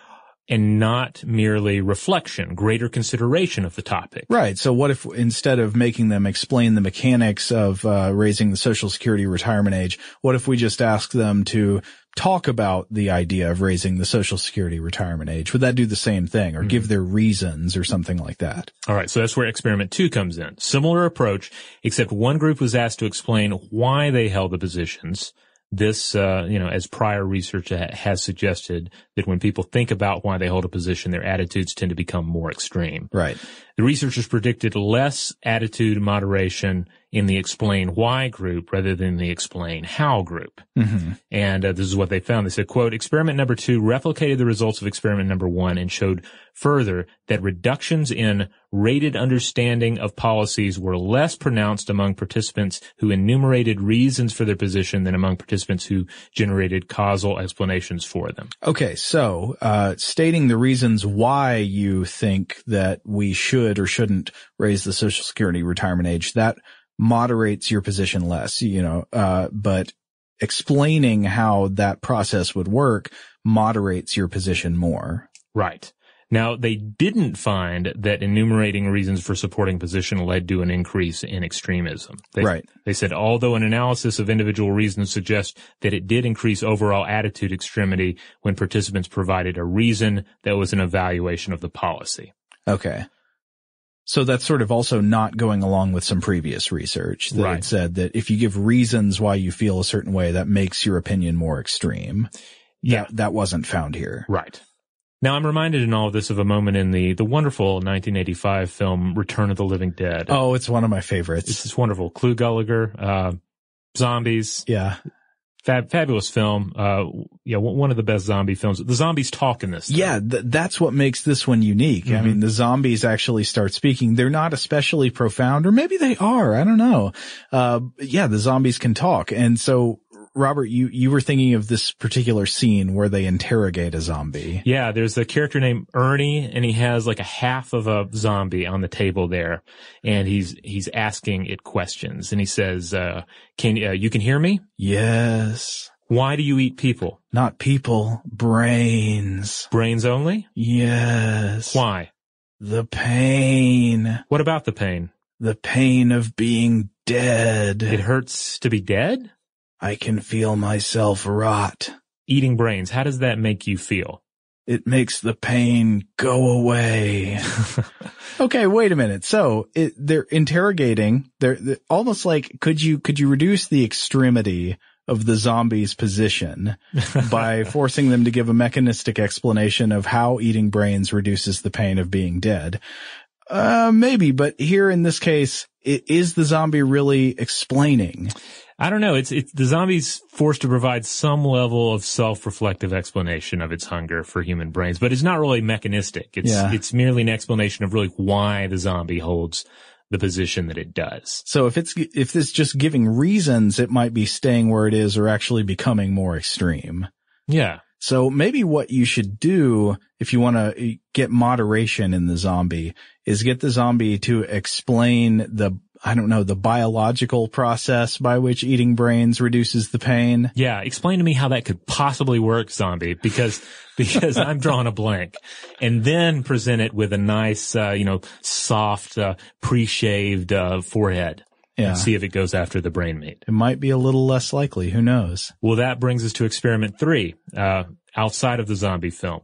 and not merely reflection, greater consideration of the topic. Right. So what if instead of making them explain the mechanics of raising the Social Security retirement age, what if we just ask them to talk about the idea of raising the Social Security retirement age? Would that do the same thing, or give their reasons or something like that? All right. So that's where experiment 2 comes in. Similar approach, except one group was asked to explain why they held the positions. This, as prior research has suggested, that when people think about why they hold a position, their attitudes tend to become more extreme. Right. The researchers predicted less attitude moderation in the explain why group rather than the explain how group. Mm-hmm. And this is what they found. They said, quote, experiment number 2 replicated the results of experiment number 1 and showed further that reductions in rated understanding of policies were less pronounced among participants who enumerated reasons for their position than among participants who generated causal explanations for them. Okay, so stating the reasons why you think that we should or shouldn't raise the Social Security retirement age, that moderates your position less, but explaining how that process would work moderates your position more. Right. Now, they didn't find that enumerating reasons for supporting position led to an increase in extremism. They said, although an analysis of individual reasons suggests that it did increase overall attitude extremity when participants provided a reason that was an evaluation of the policy. Okay. So that's sort of also not going along with some previous research that had said that if you give reasons why you feel a certain way, that makes your opinion more extreme. Yeah. That wasn't found here. Right. Now, I'm reminded in all of this of a moment in the wonderful 1985 film Return of the Living Dead. Oh, it's one of my favorites. It's this wonderful. Clu Gulager, zombies. Yeah. Fabulous film. One of the best zombie films. The zombies talk in this. Yeah, that's what makes this one unique. Mm-hmm. I mean, the zombies actually start speaking. They're not especially profound, or maybe they are. I don't know. The zombies can talk. And so, Robert, you were thinking of this particular scene where they interrogate a zombie. Yeah, there's a character named Ernie, and he has like a half of a zombie on the table there, and he's asking it questions, and he says, you can hear me? Yes. Why do you eat people? Not people, brains. Brains only? Yes. Why? The pain. What about the pain? The pain of being dead. It hurts to be dead? I can feel myself rot. Eating brains, how does that make you feel? It makes the pain go away. Okay, wait a minute. So they're interrogating. They're almost like, could you reduce the extremity of the zombie's position by forcing them to give a mechanistic explanation of how eating brains reduces the pain of being dead? Maybe, but here in this case, is the zombie really explaining? I don't know. It's the zombie's forced to provide some level of self-reflective explanation of its hunger for human brains, but it's not really mechanistic. It's merely an explanation of really why the zombie holds the position that it does. So if it's just giving reasons, it might be staying where it is or actually becoming more extreme. Yeah. So maybe what you should do if you want to get moderation in the zombie is get the zombie to explain the biological process by which eating brains reduces the pain. Yeah. Explain to me how that could possibly work, zombie, because I'm drawing a blank. And then present it with a nice, soft, pre-shaved, forehead. Yeah. And see if it goes after the brain meat. It might be a little less likely. Who knows? Well, that brings us to experiment 3, outside of the zombie film.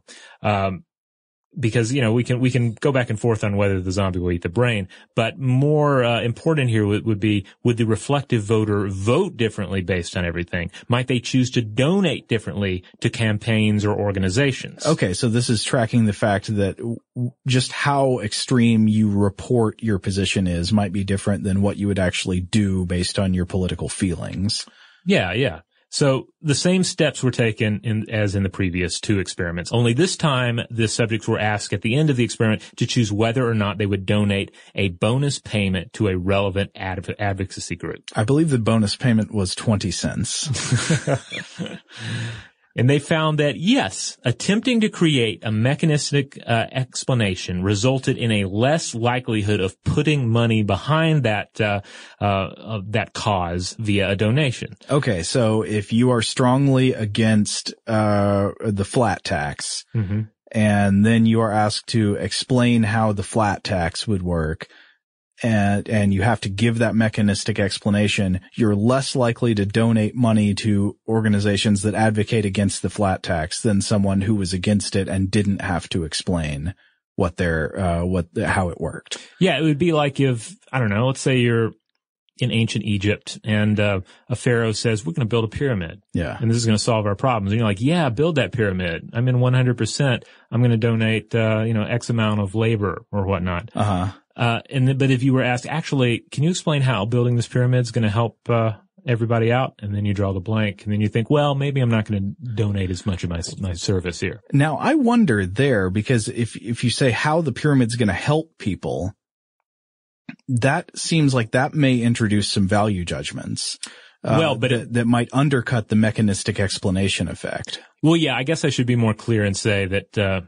Because, we can go back and forth on whether the zombie will eat the brain, but more important here would be, would the reflective voter vote differently based on everything? Might they choose to donate differently to campaigns or organizations? Okay, so this is tracking the fact that just how extreme you report your position is might be different than what you would actually do based on your political feelings. Yeah. So the same steps were taken as in the previous 2 experiments, only this time the subjects were asked at the end of the experiment to choose whether or not they would donate a bonus payment to a relevant advocacy group. I believe the bonus payment was 20 cents. And they found that, yes, attempting to create a mechanistic explanation resulted in a less likelihood of putting money behind that cause via a donation. Okay, so if you are strongly against the flat tax, and then you are asked to explain how the flat tax would work, and you have to give that mechanistic explanation, you're less likely to donate money to organizations that advocate against the flat tax than someone who was against it and didn't have to explain how it worked. Yeah, it would be like if, I don't know, let's say you're in ancient Egypt and a pharaoh says, we're going to build a pyramid. Yeah. And this is going to solve our problems. And you're like, yeah, build that pyramid. I'm in 100%. I'm going to donate, X amount of labor or whatnot. Uh-huh. But if you were asked, actually, can you explain how building this pyramid is going to help, everybody out? And then you draw the blank and then you think, well, maybe I'm not going to donate as much of my service here. Now, I wonder there, because if you say how the pyramid's going to help people, that seems like that may introduce some value judgments. That might undercut the mechanistic explanation effect. Well, yeah, I guess I should be more clear and say that,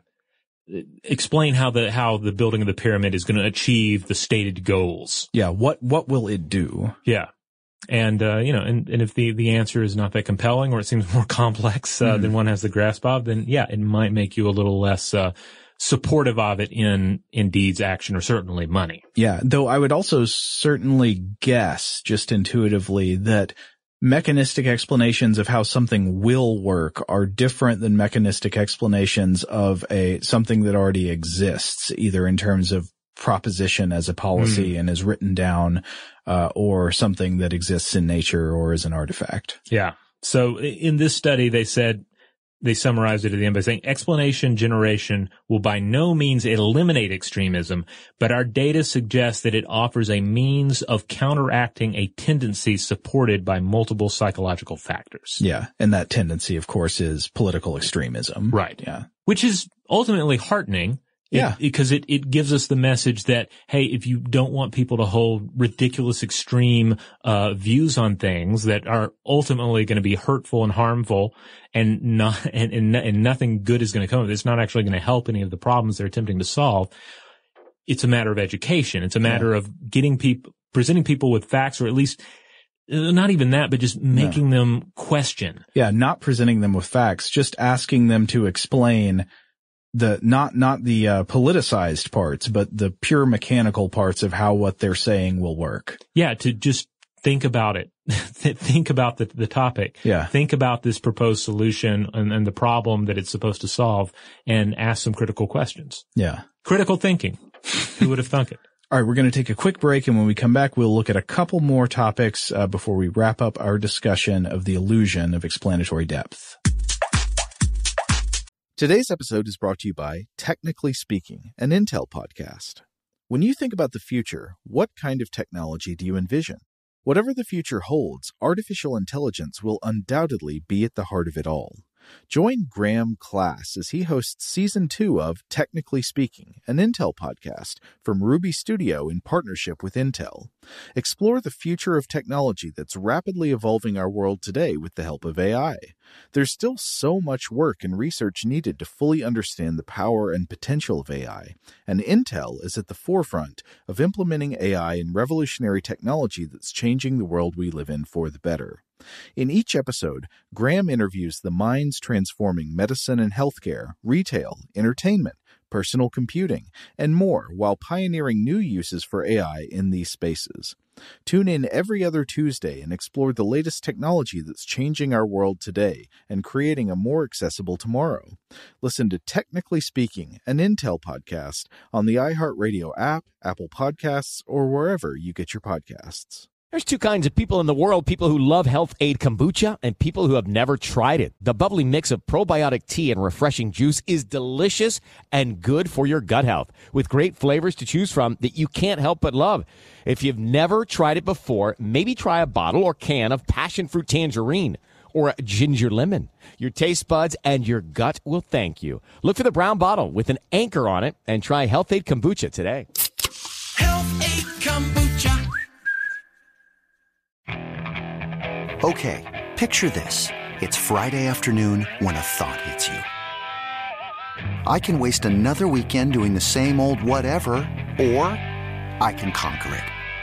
explain how the building of the pyramid is going to achieve the stated goals. Yeah. What will it do? Yeah. And, and if the answer is not that compelling or it seems more complex, than one has the grasp of, then yeah, it might make you a little less, supportive of it in deeds, action, or certainly money. Yeah. Though I would also certainly guess just intuitively that mechanistic explanations of how something will work are different than mechanistic explanations of something that already exists, either in terms of proposition as a policy and is written down, or something that exists in nature or is an artifact. Yeah. So in this study, they summarized it at the end by saying explanation generation will by no means eliminate extremism, but our data suggests that it offers a means of counteracting a tendency supported by multiple psychological factors. Yeah. And that tendency, of course, is political extremism. Right. Yeah. Which is ultimately heartening. Yeah. Because it gives us the message that, hey, if you don't want people to hold ridiculous extreme, views on things that are ultimately going to be hurtful and harmful and nothing good is going to come of it, it's not actually going to help any of the problems they're attempting to solve. It's a matter of education. It's a matter of presenting people with facts, or at least not even that, but just making them question. Yeah. Not presenting them with facts, just asking them to explain not the politicized parts, but the pure mechanical parts of how what they're saying will work. Yeah, to just think about it. Think about the topic. Yeah. Think about this proposed solution and the problem that it's supposed to solve, and ask some critical questions. Yeah. Critical thinking. Who would have thunk it? All right, we're going to take a quick break, and when we come back, we'll look at a couple more topics before we wrap up our discussion of the illusion of explanatory depth. Today's episode is brought to you by Technically Speaking, an Intel podcast. When you think about the future, what kind of technology do you envision? Whatever the future holds, artificial intelligence will undoubtedly be at the heart of it all. Join Graham Class as he hosts Season 2 of Technically Speaking, an Intel podcast from Ruby Studio in partnership with Intel. Explore the future of technology that's rapidly evolving our world today with the help of AI. There's still so much work and research needed to fully understand the power and potential of AI, and Intel is at the forefront of implementing AI in revolutionary technology that's changing the world we live in for the better. In each episode, Graham interviews the minds transforming medicine and healthcare, retail, entertainment, personal computing, and more while pioneering new uses for AI in these spaces. Tune in every other Tuesday and explore the latest technology that's changing our world today and creating a more accessible tomorrow. Listen to Technically Speaking, an Intel podcast on the iHeartRadio app, Apple Podcasts, or wherever you get your podcasts. There's two kinds of people in the world, people who love Health Aid Kombucha and people who have never tried it. The bubbly mix of probiotic tea and refreshing juice is delicious and good for your gut health, with great flavors to choose from that you can't help but love. If you've never tried it before, maybe try a bottle or can of passion fruit tangerine or a ginger lemon. Your taste buds and your gut will thank you. Look for the brown bottle with an anchor on it and try Health Aid Kombucha today. Health Aid Kombucha. Okay, picture this. It's Friday afternoon when a thought hits you. I can waste another weekend doing the same old whatever, or I can conquer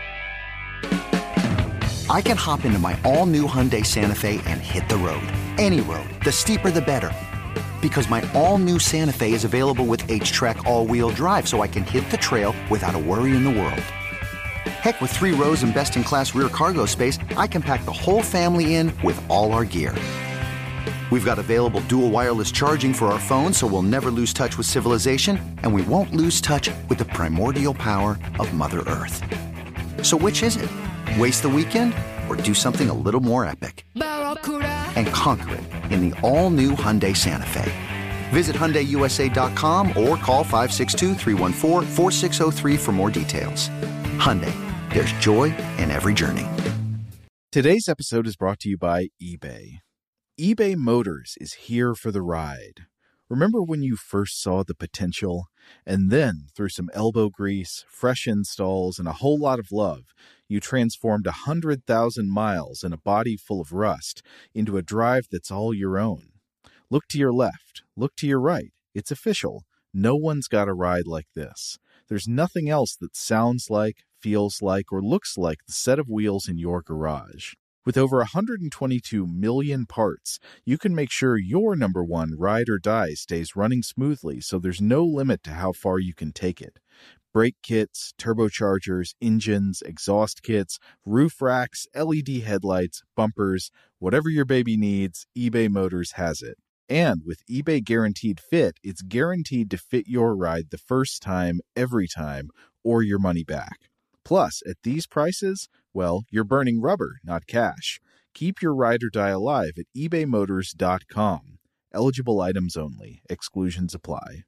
it. I can hop into my all-new Hyundai Santa Fe and hit the road. Any road. The steeper, the better. Because my all-new Santa Fe is available with H-Track all-wheel drive, so I can hit the trail without a worry in the world. Heck, with 3 rows and best-in-class rear cargo space, I can pack the whole family in with all our gear. We've got available dual wireless charging for our phones, so we'll never lose touch with civilization, and we won't lose touch with the primordial power of Mother Earth. So which is it? Waste the weekend or do something a little more epic? And conquer it in the all-new Hyundai Santa Fe. Visit HyundaiUSA.com or call 562-314-4603 for more details. Hyundai, there's joy in every journey. Today's episode is brought to you by eBay. eBay Motors is here for the ride. Remember when you first saw the potential? And then, through some elbow grease, fresh installs, and a whole lot of love, you transformed 100,000 miles and a body full of rust into a drive that's all your own. Look to your left. Look to your right. It's official. No one's got a ride like this. There's nothing else that sounds like, feels like, or looks like the set of wheels in your garage. With over 122 million parts, you can make sure your number one ride or die stays running smoothly, so there's no limit to how far you can take it. Brake kits, turbochargers, engines, exhaust kits, roof racks, LED headlights, bumpers, whatever your baby needs, eBay Motors has it. And with eBay Guaranteed Fit, it's guaranteed to fit your ride the first time, every time, or your money back. Plus, at these prices, well, you're burning rubber, not cash. Keep your ride or die alive at ebaymotors.com. Eligible items only. Exclusions apply.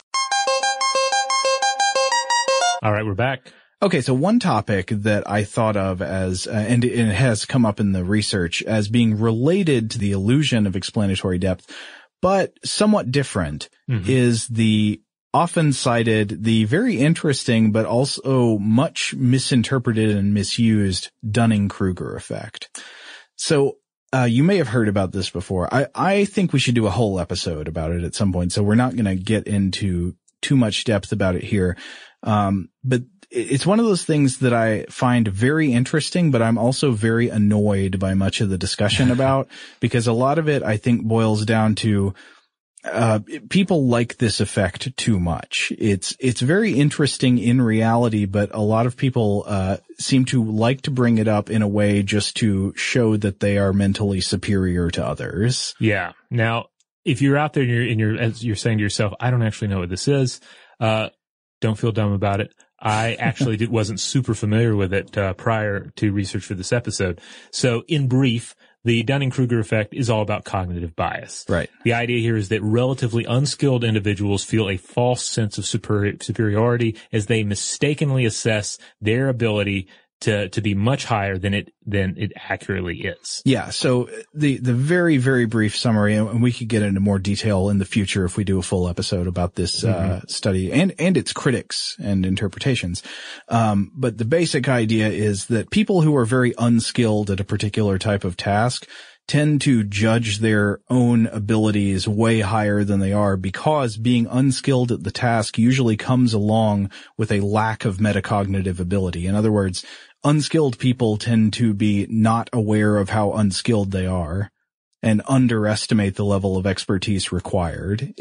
All right, we're back. Okay, so one topic that I thought of as, and it has come up in the research as being related to the illusion of explanatory depth, but somewhat different, is the often cited, the very interesting but also much misinterpreted and misused Dunning-Kruger effect. So you may have heard about this before. I think we should do a whole episode about it at some point, so we're not going to get into too much depth about it here. But it's one of those things that I find very interesting, but I'm also very annoyed by much of the discussion about, because a lot of it I think boils down to people like this effect too much. It's very interesting in reality, but a lot of people seem to like to bring it up in a way just to show that they are mentally superior to others. Yeah. Now, if you're out there and as you're saying to yourself, I don't actually know what this is, don't feel dumb about it. I actually wasn't super familiar with it prior to research for this episode. So in brief, the Dunning-Kruger effect is all about cognitive bias. Right. The idea here is that relatively unskilled individuals feel a false sense of superiority as they mistakenly assess their ability to be much higher than it accurately is. Yeah. So the very, very brief summary, and we could get into more detail in the future if we do a full episode about this, study and its critics and interpretations. But the basic idea is that people who are very unskilled at a particular type of task tend to judge their own abilities way higher than they are, because being unskilled at the task usually comes along with a lack of metacognitive ability. In other words, unskilled people tend to be not aware of how unskilled they are and underestimate the level of expertise required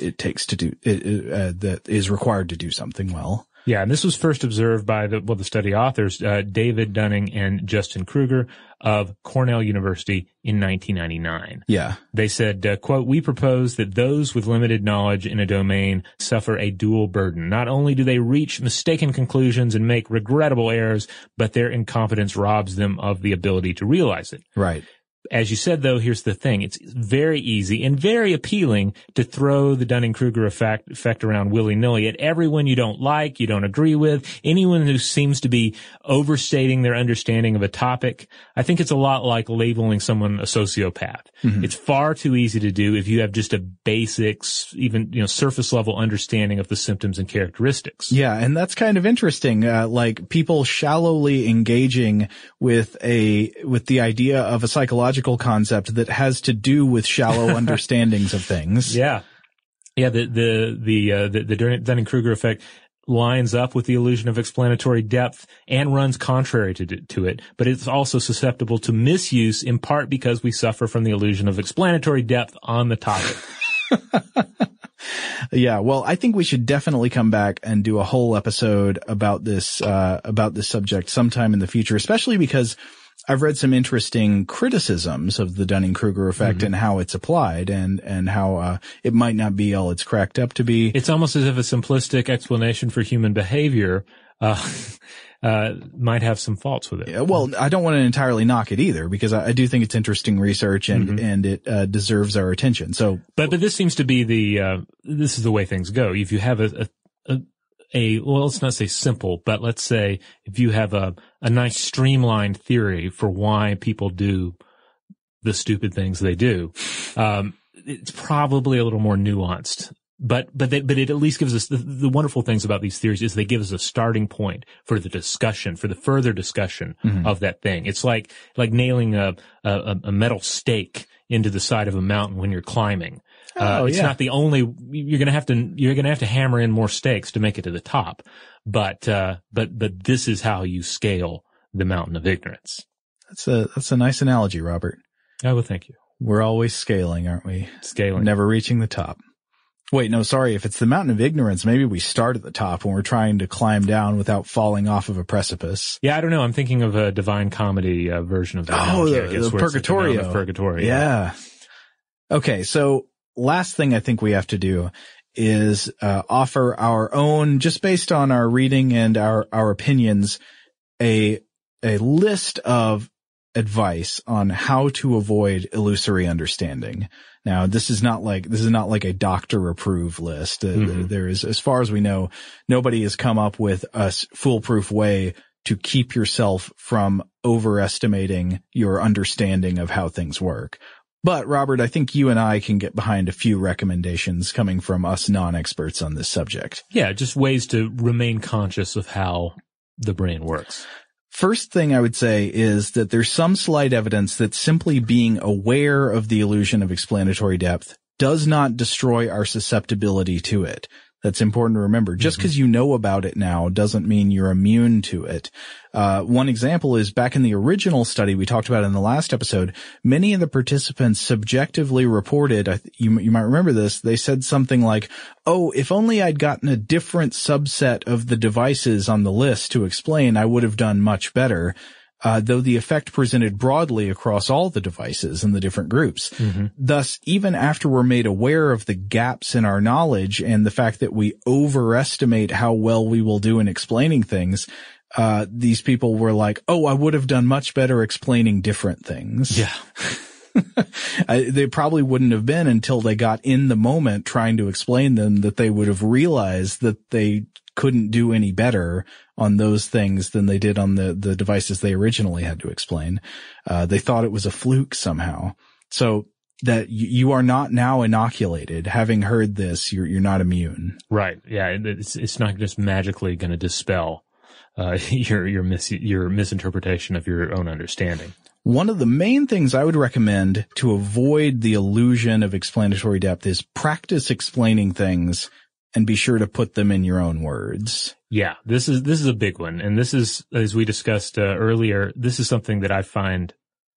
that is required to do something well. Yeah, and this was first observed by the study authors, David Dunning and Justin Kruger of Cornell University in 1999. Yeah. They said, quote, "We propose that those with limited knowledge in a domain suffer a dual burden. Not only do they reach mistaken conclusions and make regrettable errors, but their incompetence robs them of the ability to realize it." Right. As you said, though, here's the thing. It's very easy and very appealing to throw the Dunning-Kruger effect around willy-nilly at everyone you don't like, you don't agree with, anyone who seems to be overstating their understanding of a topic. I think it's a lot like labeling someone a sociopath. Mm-hmm. It's far too easy to do if you have just a basic, even, surface level understanding of the symptoms and characteristics. Yeah. And that's kind of interesting. Like people shallowly engaging with the idea of a psychological concept that has to do with shallow understandings of things. Yeah. Yeah. The Dunning-Kruger effect lines up with the illusion of explanatory depth and runs contrary to it, but it's also susceptible to misuse in part because we suffer from the illusion of explanatory depth on the topic. Yeah, well, I think we should definitely come back and do a whole episode about this subject sometime in the future, especially because I've read some interesting criticisms of the Dunning-Kruger effect and how it's applied and how it might not be all it's cracked up to be. It's almost as if a simplistic explanation for human behavior might have some faults with it. Yeah, well, I don't want to entirely knock it either, because I do think it's interesting research and it deserves our attention. So, but this seems to be this is the way things go. If you have well, let's not say simple, but let's say if you have a nice streamlined theory for why people do the stupid things they do, it's probably a little more nuanced. But it at least gives us the wonderful things about these theories is they give us a starting point for the discussion, for the further discussion of that thing. It's like nailing a metal stake into the side of a mountain when you're climbing. It's not the only, you're gonna have to hammer in more stakes to make it to the top. But this is how you scale the mountain of ignorance. That's a nice analogy, Robert. Oh, well, thank you. We're always scaling, aren't we? Scaling. Never reaching the top. Wait, no, sorry. If it's the mountain of ignorance, maybe we start at the top when we're trying to climb down without falling off of a precipice. Yeah, I don't know. I'm thinking of a Divine Comedy version of that. The Purgatorio. Purgatorio. Yeah. Okay, so last thing I think we have to do is offer our own, just based on our reading and our opinions, a list of advice on how to avoid illusory understanding. Now, this is not like a doctor approved list. There is, as far as we know, nobody has come up with a foolproof way to keep yourself from overestimating your understanding of how things work. But Robert, I think you and I can get behind a few recommendations coming from us non-experts on this subject. Yeah, just ways to remain conscious of how the brain works. First thing I would say is that there's some slight evidence that simply being aware of the illusion of explanatory depth does not destroy our susceptibility to it. That's important to remember. Just because you know about it now doesn't mean you're immune to it. One example is back in the original study we talked about in the last episode, many of the participants subjectively reported, you might remember this, they said something like, oh, if only I'd gotten a different subset of the devices on the list to explain, I would have done much better. Though the effect presented broadly across all the devices and the different groups. Thus, even after we're made aware of the gaps in our knowledge and the fact that we overestimate how well we will do in explaining things, these people were like, oh, I would have done much better explaining different things. Yeah. They probably wouldn't have been until they got in the moment trying to explain them that they would have realized that they couldn't do any better on those things than they did on the devices they originally had to explain. They thought it was a fluke somehow. So that you are not now inoculated. Having heard this, you're not immune. Right. Yeah. It's not just magically going to dispel your misinterpretation of your own understanding. One of the main things I would recommend to avoid the illusion of explanatory depth is practice explaining things and be sure to put them in your own words. Yeah, this is a big one. And this is, as we discussed earlier, this is something that I find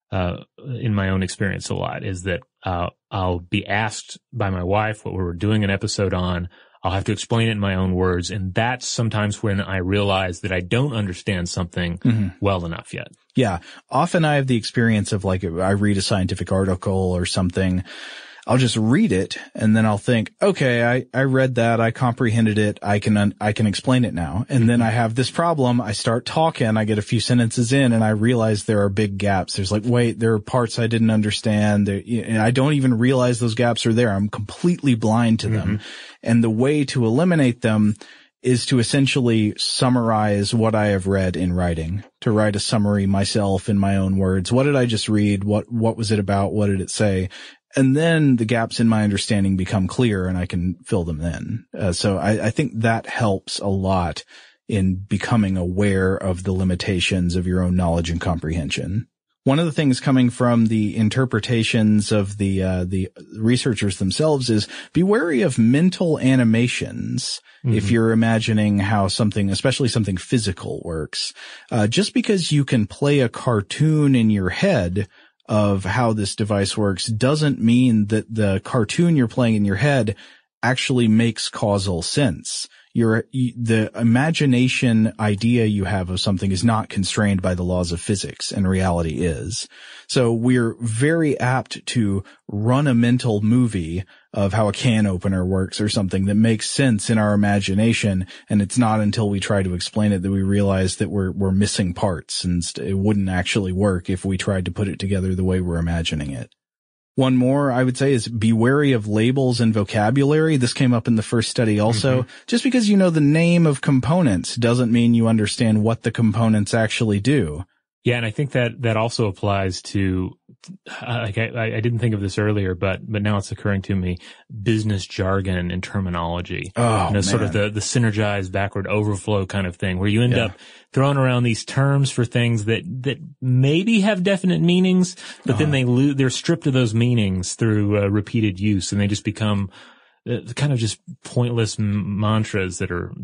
in my own experience a lot, is that I'll be asked by my wife what we're doing an episode on. I'll have to explain it in my own words. And that's sometimes when I realize that I don't understand something well enough yet. Yeah. Often I have the experience of, like, I read a scientific article or something. I'll just read it and then I'll think, okay, I read that. I comprehended it. I can explain it now. And then I have this problem. I start talking. I get a few sentences in and I realize there are big gaps. There's like, wait, there are parts I didn't understand. And I don't even realize those gaps are there. I'm completely blind to them. And the way to eliminate them is to essentially summarize what I have read in writing, to write a summary myself in my own words. What did I just read? What was it about? What did it say? And then the gaps in my understanding become clear and I can fill them in. So I think that helps a lot in becoming aware of the limitations of your own knowledge and comprehension. One of the things coming from the interpretations of the researchers themselves is be wary of mental animations. If you're imagining how something, especially something physical, works. Just because you can play a cartoon in your head of how this device works doesn't mean that the cartoon you're playing in your head actually makes causal sense. The imagination idea you have of something is not constrained by the laws of physics, and reality is. So we're very apt to run a mental movie of how a can opener works or something that makes sense in our imagination, and it's not until we try to explain it that we realize that we're missing parts, and it wouldn't actually work if we tried to put it together the way we're imagining it. One more I would say is be wary of labels and vocabulary. This came up in the first study also. Just because you know the name of components doesn't mean you understand what the components actually do. Yeah, and I think that also applies to, I didn't think of this earlier, but now it's occurring to me, business jargon and terminology. Oh, man. Sort of the synergized backward overflow kind of thing, where you end up throwing around these terms for things that maybe have definite meanings, but then they're stripped of those meanings through repeated use, and they just become kind of just pointless mantras that are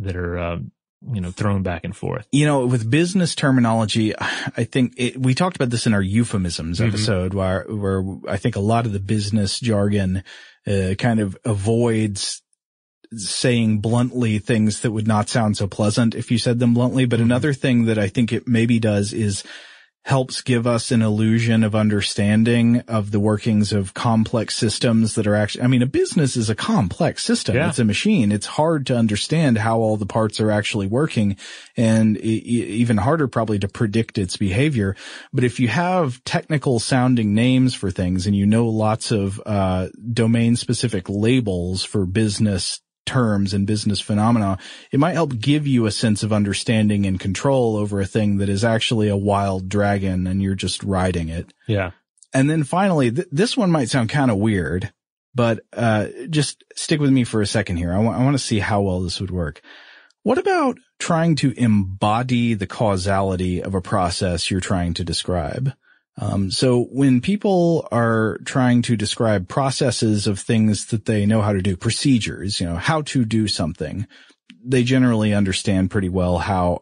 thrown back and forth. With business terminology, I think we talked about this in our euphemisms episode, where I think a lot of the business jargon kind of avoids saying bluntly things that would not sound so pleasant if you said them bluntly. But another thing that I think it maybe does is helps give us an illusion of understanding of the workings of complex systems that are actually, a business is a complex system. Yeah. It's a machine. It's hard to understand how all the parts are actually working, and even harder probably to predict its behavior. But if you have technical sounding names for things, and you know lots of domain specific labels for business terms and business phenomena, it might help give you a sense of understanding and control over a thing that is actually a wild dragon and you're just riding it. Yeah. And then finally, this one might sound kind of weird, but just stick with me for a second here. I want to see how well this would work. What about trying to embody the causality of a process you're trying to describe? So when people are trying to describe processes of things that they know how to do, procedures, how to do something, they generally understand pretty well how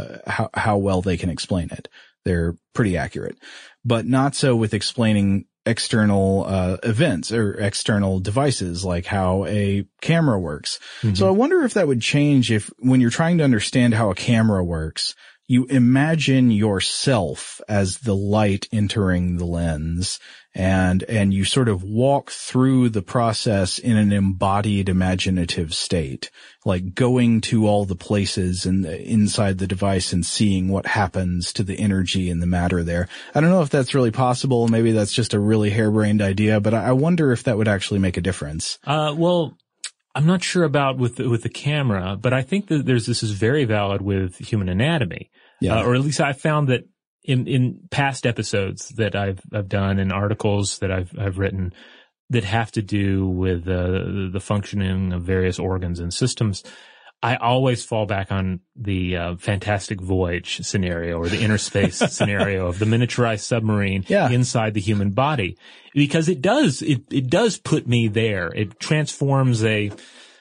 well they can explain it. They're pretty accurate, but not so with explaining external events or external devices, like how a camera works. So I wonder if that would change if, when you're trying to understand how a camera works, you imagine yourself as the light entering the lens, and you sort of walk through the process in an embodied imaginative state, like going to all the places inside the device and seeing what happens to the energy and the matter there. I don't know if that's really possible. Maybe that's just a really harebrained idea, but I wonder if that would actually make a difference. Well, I'm not sure about with the camera, but I think that this is very valid with human anatomy. Yeah. Or at least I found that in past episodes that I've done, and articles that I've written that have to do with the functioning of various organs and systems, I always fall back on the Fantastic Voyage scenario, or the inner space scenario of the miniaturized submarine inside the human body, because it does put me there. It transforms a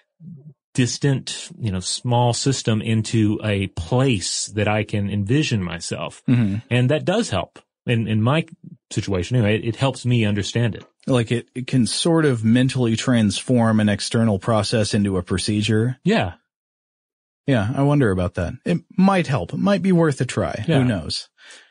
distant, small system into a place that I can envision myself. And that does help. In my situation, anyway, it helps me understand it. Like it can sort of mentally transform an external process into a procedure. Yeah. Yeah, I wonder about that. It might help. It might be worth a try. Yeah. Who knows?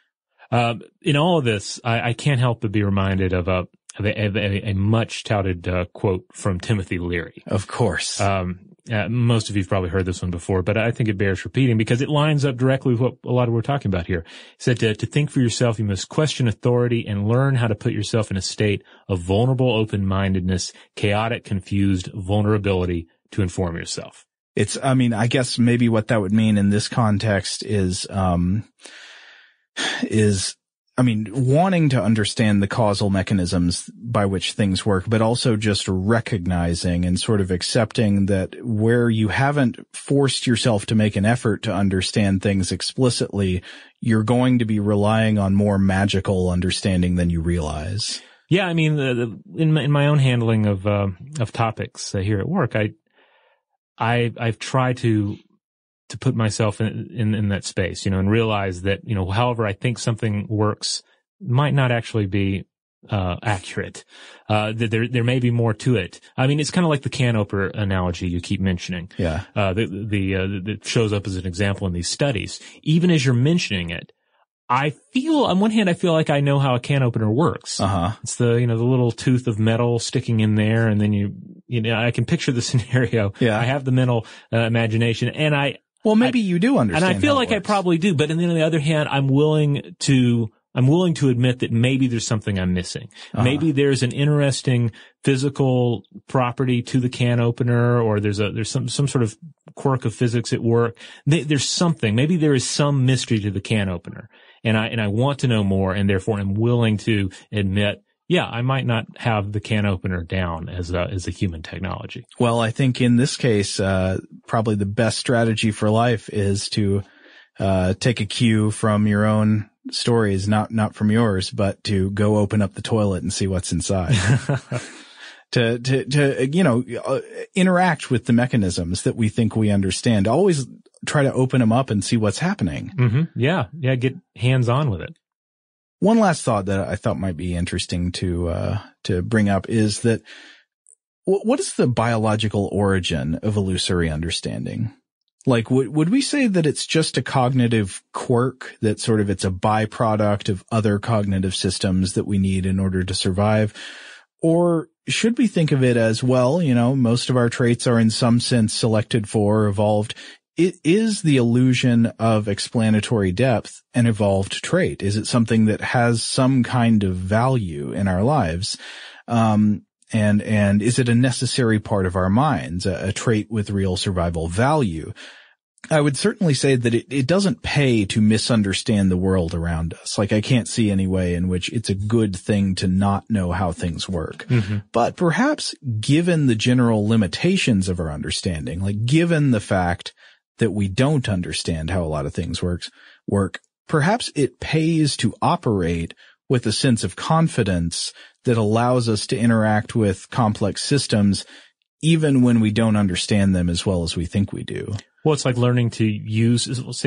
In all of this, I can't help but be reminded of a much touted quote from Timothy Leary. Of course. Most of you've probably heard this one before, but I think it bears repeating because it lines up directly with what a lot of we're talking about here. He said to think for yourself, you must question authority and learn how to put yourself in a state of vulnerable open-mindedness, chaotic, confused vulnerability to inform yourself. I guess maybe what that would mean in this context is wanting to understand the causal mechanisms by which things work, but also just recognizing and sort of accepting that where you haven't forced yourself to make an effort to understand things explicitly, you're going to be relying on more magical understanding than you realize. Yeah, in my own handling of topics here at work, I've tried to put myself in that space, and realize that, however I think something works might not actually be accurate. There may be more to it. I mean, it's kind of like the can opener analogy you keep mentioning. Yeah. That shows up as an example in these studies. Even as you're mentioning it, on one hand, I feel like I know how a can opener works. It's the little tooth of metal sticking in there, and then I can picture the scenario. Yeah. I have the mental imagination, and maybe you do understand. And I feel like I probably do, but then on the other hand, I'm willing to admit that maybe there's something I'm missing. Maybe there's an interesting physical property to the can opener, or there's some sort of quirk of physics at work. There's something. Maybe there is some mystery to the can opener. And I want to know more, and therefore I'm willing to admit, yeah, I might not have the can opener down as a human technology. Well, I think in this case, probably the best strategy for life is to take a cue from your own stories, not from yours, but to go open up the toilet and see what's inside. to interact with the mechanisms that we think we understand. Always try to open them up and see what's happening. Mm-hmm. Yeah. Get hands on with it. One last thought that I thought might be interesting to bring up is that what is the biological origin of illusory understanding? Like, would we say that it's just a cognitive quirk, that sort of it's a byproduct of other cognitive systems that we need in order to survive? Or should we think of it as, well, most of our traits are in some sense selected for, evolved? It is the illusion of explanatory depth an evolved trait? Is it something that has some kind of value in our lives? And is it a necessary part of our minds, a trait with real survival value? I would certainly say that it doesn't pay to misunderstand the world around us. Like, I can't see any way in which it's a good thing to not know how things work. Mm-hmm. But perhaps given the general limitations of our understanding, like given the fact that we don't understand how a lot of things work, perhaps it pays to operate with a sense of confidence that allows us to interact with complex systems even when we don't understand them as well as we think we do. Well, it's like learning to use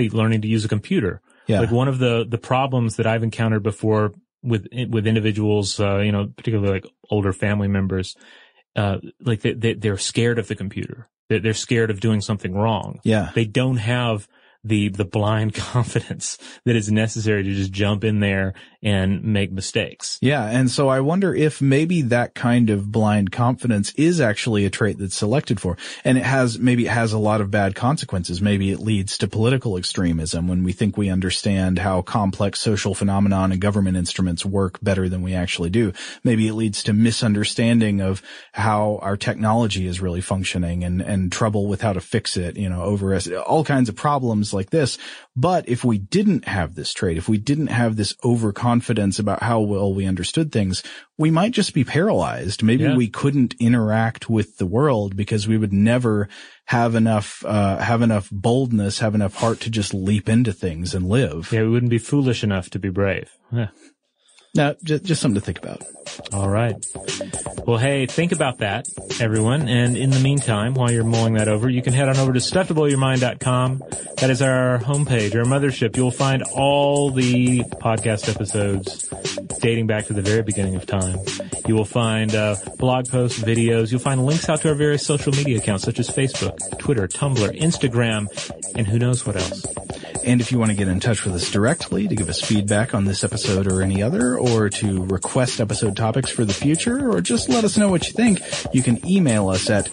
a computer. Yeah. Like one of the problems that I've encountered before with individuals, particularly like older family members, like they're scared of the computer. They're scared of doing something wrong. Yeah. They don't have the blind confidence that is necessary to just jump in there and make mistakes. Yeah. And so I wonder if maybe that kind of blind confidence is actually a trait that's selected for. And maybe it has a lot of bad consequences. Maybe it leads to political extremism when we think we understand how complex social phenomenon and government instruments work better than we actually do. Maybe it leads to misunderstanding of how our technology is really functioning and trouble with how to fix it, all kinds of problems like this. But if we didn't have this trait, if we didn't have this overconfidence about how well we understood things, we might just be paralyzed. Maybe we couldn't interact with the world because we would never have enough boldness, have enough heart to just leap into things and live. Yeah, we wouldn't be foolish enough to be brave. Yeah. No, just something to think about. All right. Well, hey, think about that, everyone. And in the meantime, while you're mulling that over, you can head on over to stufftoblowyourmind.com. That is our homepage, our mothership. You'll find all the podcast episodes dating back to the very beginning of time. You will find blog posts, videos. You'll find links out to our various social media accounts, such as Facebook, Twitter, Tumblr, Instagram, and who knows what else. And if you want to get in touch with us directly to give us feedback on this episode or any other, or to request episode topics for the future, or just let us know what you think, you can email us at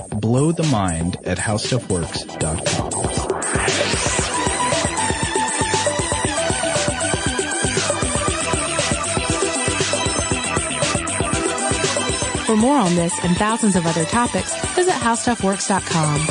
blowthemind@howstuffworks.com. For more on this and thousands of other topics, visit howstuffworks.com.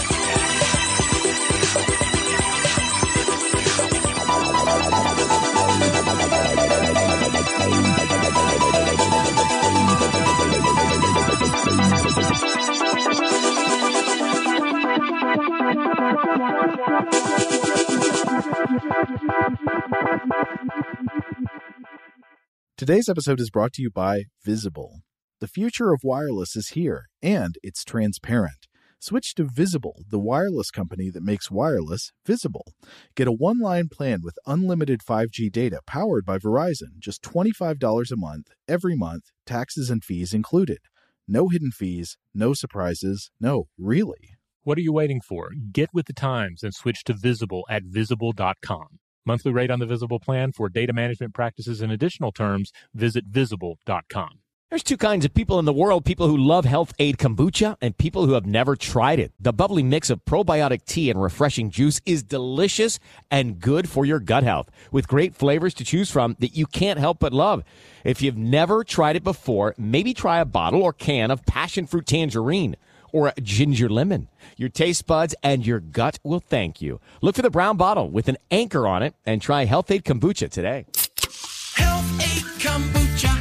Today's episode is brought to you by Visible. The future of wireless is here, and it's transparent. Switch to Visible, the wireless company that makes wireless visible. Get a one-line plan with unlimited 5G data powered by Verizon, just $25 a month, every month, taxes and fees included. No hidden fees, no surprises, no, really. What are you waiting for? Get with the times and switch to Visible at Visible.com. Monthly rate on the Visible plan for data management practices and additional terms, visit Visible.com. There's two kinds of people in the world, people who love Health Aid Kombucha and people who have never tried it. The bubbly mix of probiotic tea and refreshing juice is delicious and good for your gut health, with great flavors to choose from that you can't help but love. If you've never tried it before, maybe try a bottle or can of passion fruit tangerine or a ginger lemon. Your taste buds and your gut will thank you. Look for the brown bottle with an anchor on it and try Health Aid Kombucha today. Health Aid Kombucha.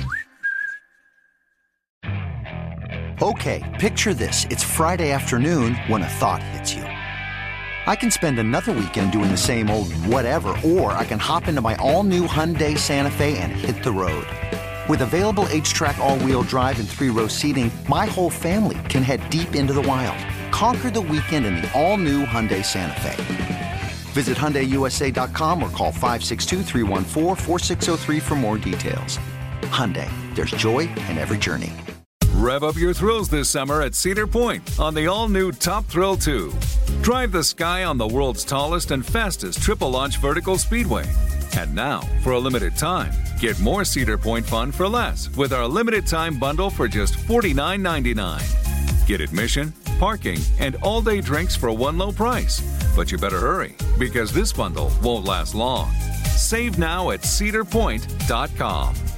Okay, picture this. It's Friday afternoon when a thought hits you. I can spend another weekend doing the same old whatever, or I can hop into my all-new Hyundai Santa Fe and hit the road. With available H-Track all-wheel drive and 3-row seating, my whole family can head deep into the wild. Conquer the weekend in the all-new Hyundai Santa Fe. Visit HyundaiUSA.com or call 562-314-4603 for more details. Hyundai, there's joy in every journey. Rev up your thrills this summer at Cedar Point on the all-new Top Thrill 2. Drive the sky on the world's tallest and fastest triple-launch vertical speedway. And now, for a limited time, get more Cedar Point fun for less with our limited-time bundle for just $49.99. Get admission, parking, and all-day drinks for one low price. But you better hurry, because this bundle won't last long. Save now at cedarpoint.com.